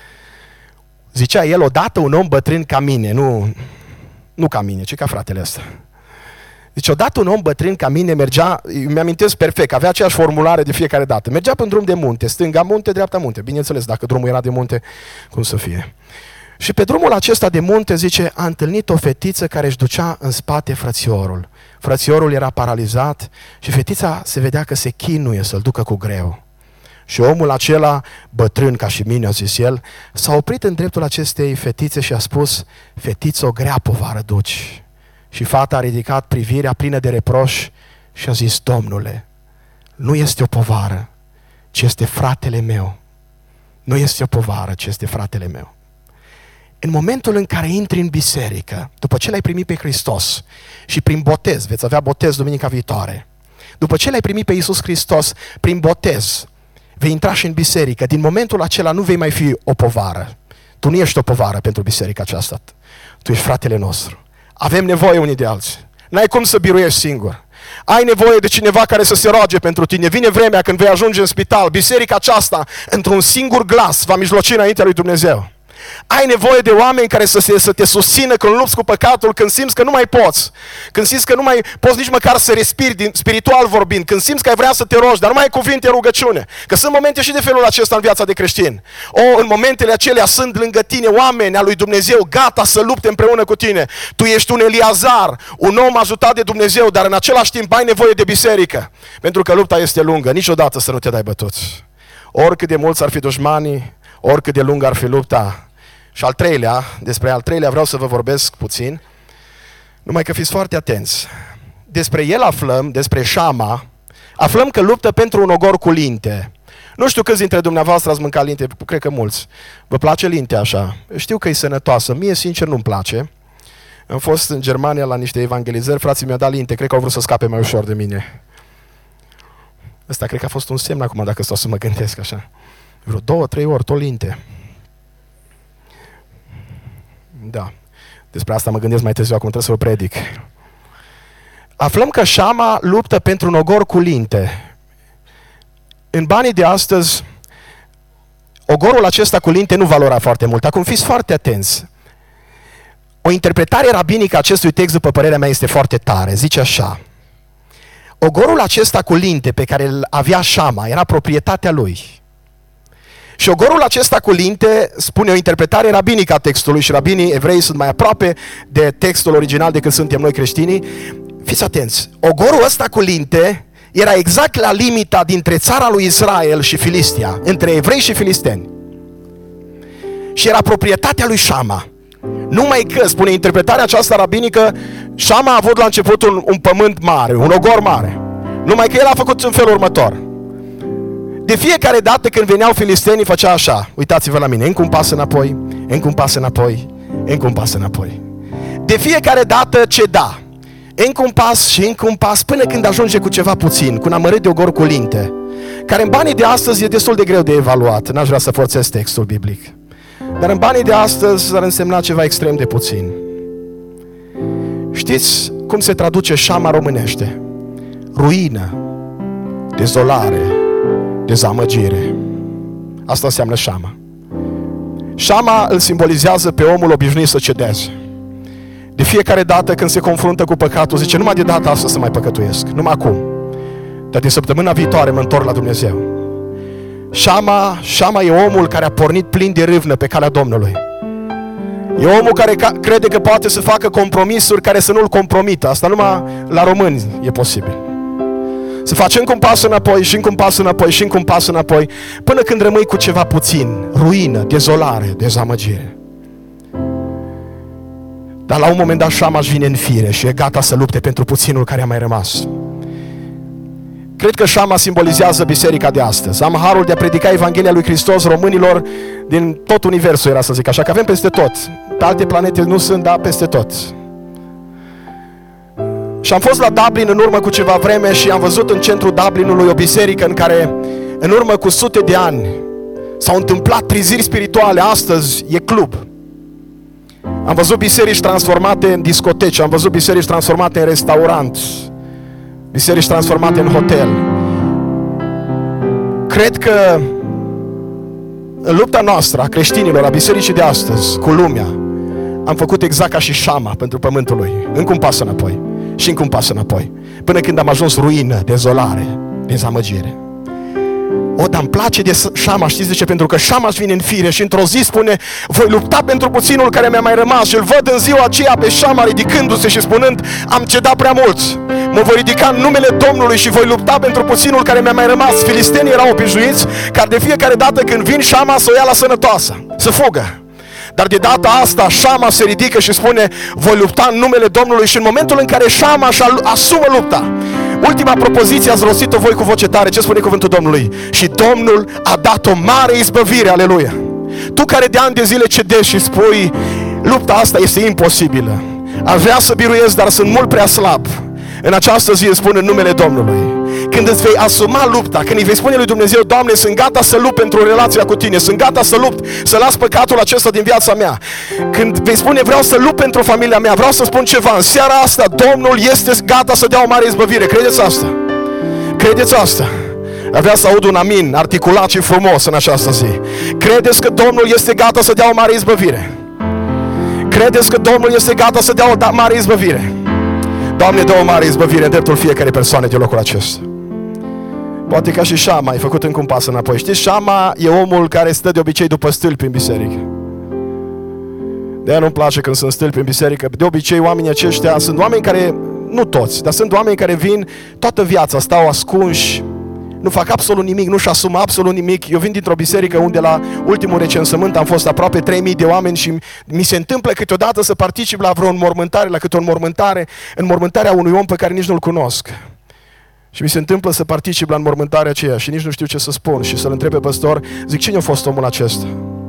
Zicea el, odată un om bătrân ca mine, nu, nu ca mine, ci ca fratele ăsta. Zice, odată un om bătrân ca mine mergea, mi-amintesc perfect, avea aceeași formulare de fiecare dată. Mergea pe un drum de munte, stânga munte, dreapta munte. Bineînțeles, dacă drumul era de munte, cum să fie. Și pe drumul acesta de munte, zice, a întâlnit o fetiță care își ducea în spate frățiorul. Frățiorul era paralizat și fetița se vedea că se chinuie să-l ducă cu greu. Și omul acela, bătrân ca și mine, a zis el, s-a oprit în dreptul acestei fetițe și a spus, fetiță, o grea povară duci. Și fata a ridicat privirea plină de reproș și a zis, Domnule, nu este o povară, ci este fratele meu. Nu este o povară, ci este fratele meu. În momentul în care intri în biserică, după ce l-ai primit pe Hristos și prin botez, veți avea botez duminica viitoare, după ce l-ai primit pe Iisus Hristos prin botez, vei intra și în biserică. Din momentul acela nu vei mai fi o povară. Tu nu ești o povară pentru biserica aceasta. Tu ești fratele nostru. Avem nevoie unii de alții. N-ai cum să biruiești singur. Ai nevoie de cineva care să se roage pentru tine. Vine vremea când vei ajunge în spital. Biserica aceasta, într-un singur glas, va mijloci înaintea lui Dumnezeu. Ai nevoie de oameni care să, se, să te susțină când lupți cu păcatul, când simți că nu mai poți, când simți că nu mai poți nici măcar să respiri din, spiritual vorbind, când simți că ai vrea să te rogi, dar nu mai ai cuvinte în rugăciune. Că sunt momente și de felul acesta în viața de creștin. O, în momentele acelea sunt lângă tine oameni al lui Dumnezeu gata să lupte împreună cu tine. Tu ești un Eliazar, un om ajutat de Dumnezeu, dar în același timp ai nevoie de biserică. Pentru că lupta este lungă, niciodată să nu te dai bătut. Oricât de mulți ar fi dușmanii, oricât de lungă ar fi lupta. Și al treilea, despre al treilea vreau să vă vorbesc puțin, numai că fiți foarte atenți. Despre el aflăm, despre Șama, aflăm că luptă pentru un ogor cu linte. Nu știu câți dintre dumneavoastră ați mâncat linte, cred că mulți. Vă place linte așa? Știu că e sănătoasă, mie sincer nu-mi place. Am fost în Germania la niște evangelizări, frații mi-au dat linte, cred că au vrut să scape mai ușor de mine. Ăsta cred că a fost un semn acum, dacă stau să mă gândesc așa. Vreo două, trei ori, tot linte. Da. Despre asta mă gândesc mai târziu, acum trebuie să o predic. Aflăm că Șama luptă pentru un ogor cu linte. În banii de astăzi, ogorul acesta cu linte nu valora foarte mult. Acum fiți foarte atenți. O interpretare rabinică a acestui text, după părerea mea, este foarte tare. Zice așa. Ogorul acesta cu linte pe care îl avea Șama era proprietatea lui. Și ogorul acesta cu linte spune o interpretare rabinică a textului și rabinii evrei sunt mai aproape de textul original decât suntem noi creștinii. Fiți atenți, ogorul ăsta cu linte era exact la limita dintre țara lui Israel și Filistia, între evrei și filisteni. Și era proprietatea lui Șama. Numai că, spune interpretarea aceasta rabinică, Șama a avut la început un, un pământ mare, un ogor mare. Numai că el a făcut în felul următor. De fiecare dată când veneau filistenii, făcea așa. Uitați-vă la mine, încă un pas înapoi, încă un pas înapoi, încă un pas înapoi. De fiecare dată ceda. Încă un pas și încă un pas, până când ajunge cu ceva puțin, cu un amărât de ogor cu linte, care în banii de astăzi e destul de greu de evaluat. N-aș vrea să forțez textul biblic. Dar în banii de astăzi ar însemna ceva extrem de puțin. Știți cum se traduce Șama românește? Ruină, dezolare, dezamăgire. Asta înseamnă Șama. Șama îl simbolizează pe omul obișnuit să cedeze. De fiecare dată când se confruntă cu păcatul, zice, numai de data asta să mai păcătuiesc, numai acum. Dar de săptămâna viitoare mă întorc la Dumnezeu. Șama, Șama e omul care a pornit plin de râvnă pe calea Domnului. E omul care crede că poate să facă compromisuri care să nu-l compromită. Asta numai la români e posibil. Să faci încă un pas înapoi și încă un pas înapoi și încă un pas înapoi, până când rămâi cu ceva puțin, ruină, dezolare, dezamăgire. Dar la un moment dat Șama își vine în fire și e gata să lupte pentru puținul care a mai rămas. Cred că Șama simbolizează biserica de astăzi. Am harul de a predica Evanghelia lui Hristos românilor din tot universul, era să zic așa, că avem peste tot. Pe alte planete nu sunt, dar peste tot. Și am fost la Dublin în urmă cu ceva vreme și am văzut în centrul Dublinului o biserică în care, în urmă cu sute de ani, s-au întâmplat treziri spirituale. Astăzi e club. Am văzut biserici transformate în discoteci, am văzut biserici transformate în restaurant, biserici transformate în hotel. Cred că în lupta noastră a creștinilor, a bisericii de astăzi, cu lumea, am făcut exact ca și Șama pentru pământul lui. Încă un pas înapoi și încă un pas înapoi, până când am ajuns ruină, dezolare, dezamăgire. O, dar îmi place de Șama, știți de ce? Pentru că Șama își vine în fire și într-o zi spune, voi lupta pentru puținul care mi-a mai rămas. Și îl văd în ziua aceea pe Șama ridicându-se și spunând, am cedat prea mult, mă voi ridica în numele Domnului și voi lupta pentru puținul care mi-a mai rămas. Filistenii erau obișnuiți ca de fiecare dată când vin Șama să o ia la sănătoasă, să fugă. Dar de data asta Șama se ridică și spune, voi lupta în numele Domnului. Și în momentul în care Șama își asumă lupta, ultima propoziție ați rostit-o voi cu voce tare. Ce spune cuvântul Domnului? Și Domnul a dat o mare izbăvire, aleluia. Tu care de ani de zile cedezi și spui, lupta asta este imposibilă, aș vrea să biruiesc, dar sunt mult prea slab, în această zi îți spun în numele Domnului, când îți vei asuma lupta, când îi vei spune lui Dumnezeu, Doamne, sunt gata să lupt pentru relația cu Tine, sunt gata să lupt, să las păcatul acesta din viața mea. Când vei spune, vreau să lupt pentru familia mea, vreau să spun ceva, în seara asta Domnul este gata să dea o mare izbăvire. Credeți asta? Credeți asta? Aș vrea să aud un amin articulat și frumos în această zi. Credeți că Domnul este gata să dea o mare izbăvire? Credeți că Domnul este gata să dea o mare izbăvire? Doamne, dă o mare izbăvire în dreptul fiecare persoane din locul acesta. Poate ca și Șama, ai făcut încă un pas înapoi. Știți, Șama e omul care stă de obicei după stâlpi în biserică. De aia nu-mi place când sunt stâlpi în biserică. De obicei oamenii aceștia sunt oameni care, nu toți, dar sunt oameni care vin toată viața, stau ascunși, nu fac absolut nimic, nu-și asumă absolut nimic. Eu vin dintr-o biserică unde la ultimul recensământ am fost aproape trei mii de oameni și mi se întâmplă câteodată să particip la vreo înmormântare, la câte o înmormântare, înmormântarea unui om pe care nici nu-l cunosc. Și mi se întâmplă să particip la înmormântarea aceea și nici nu știu ce să spun și să-l întreb pe păstor, zic, cine a fost omul acesta?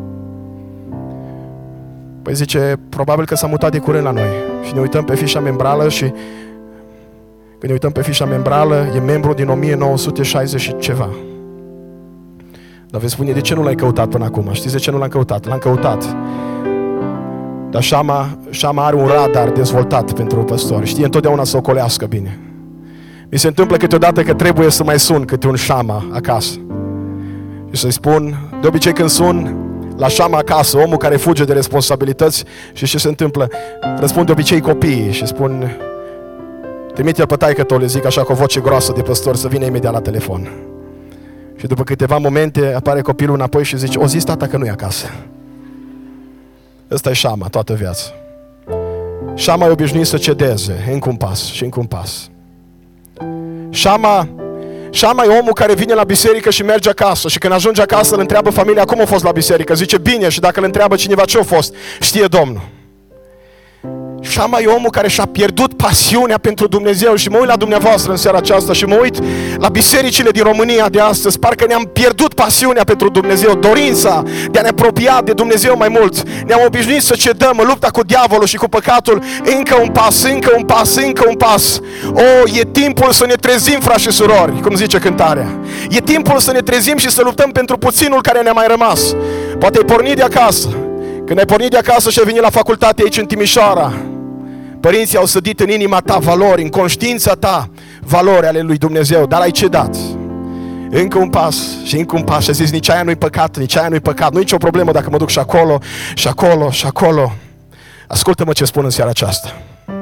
Păi zice, probabil că s-a mutat de curând la noi. Și ne uităm pe fișa membrală și când ne uităm pe fișa membrală, e membru din o mie nouă sute șaizeci și ceva. Dar veți spune, de ce nu l-ai căutat până acum? Știți de ce nu l-am căutat? L-am căutat. Dar Șama, Șama are un radar dezvoltat pentru păstori. Știe întotdeauna să ocolească bine. Mi se întâmplă câteodată că trebuie să mai sun câte un Șama acasă. Și să-i spun, de obicei când sun la Șama acasă, omul care fuge de responsabilități, și ce se întâmplă? Răspund de obicei copiii și spun, trimite-l pe taică-tu, le zic așa cu o voce groasă de păstor, să vină imediat la telefon. Și după câteva momente apare copilul înapoi și zice, o zis tata că nu e acasă. Ăsta e Șama toată viața. Șama e obișnuit să cedeze, încă un pas și încă un pas. Șama, Șama e omul care vine la biserică și merge acasă și când ajunge acasă îl întreabă familia cum a fost la biserică. Zice bine și dacă îl întreabă cineva ce a fost, știe Domnul. Șama e omul care și-a pierdut pasiunea pentru Dumnezeu și mă uit la dumneavoastră în seara aceasta și mă uit la bisericile din România de astăzi. Parcă ne-am pierdut pasiunea pentru Dumnezeu, dorința de a ne apropia de Dumnezeu mai mult. Ne-am obișnuit să cedăm în lupta cu diavolul și cu păcatul încă un pas, încă un pas, încă un pas. O, e timpul să ne trezim, frați și surori, cum zice cântarea. E timpul să ne trezim și să luptăm pentru puținul care ne-a mai rămas. Poate ai pornit de acasă. Când ai pornit de acasă și ai venit la facultate aici în Timișoara, părinții au sădit în inima ta valori, în conștiința ta valori ale lui Dumnezeu, dar ai cedat. Încă un pas și încă un pas și ai zis, nici aia nu-i păcat, nici aia nu-i păcat, nu e nicio problemă dacă mă duc și acolo, și acolo, și acolo. Ascultă-mă ce spun în seara aceasta.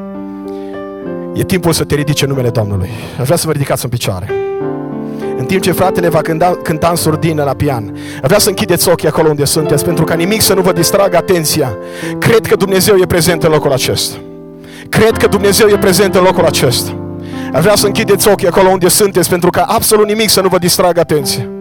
E timpul să te ridice în numele Domnului. Aș vrea să vă ridicați în picioare. În timp ce fratele va cânta, cânta în surdină la pian, vreau să închideți ochii acolo unde sunteți, pentru ca nimic să nu vă distragă atenția. Cred că Dumnezeu e prezent în locul acesta. Cred că Dumnezeu e prezent în locul acesta. Vreau să închideți ochii acolo unde sunteți, pentru ca absolut nimic să nu vă distragă atenția.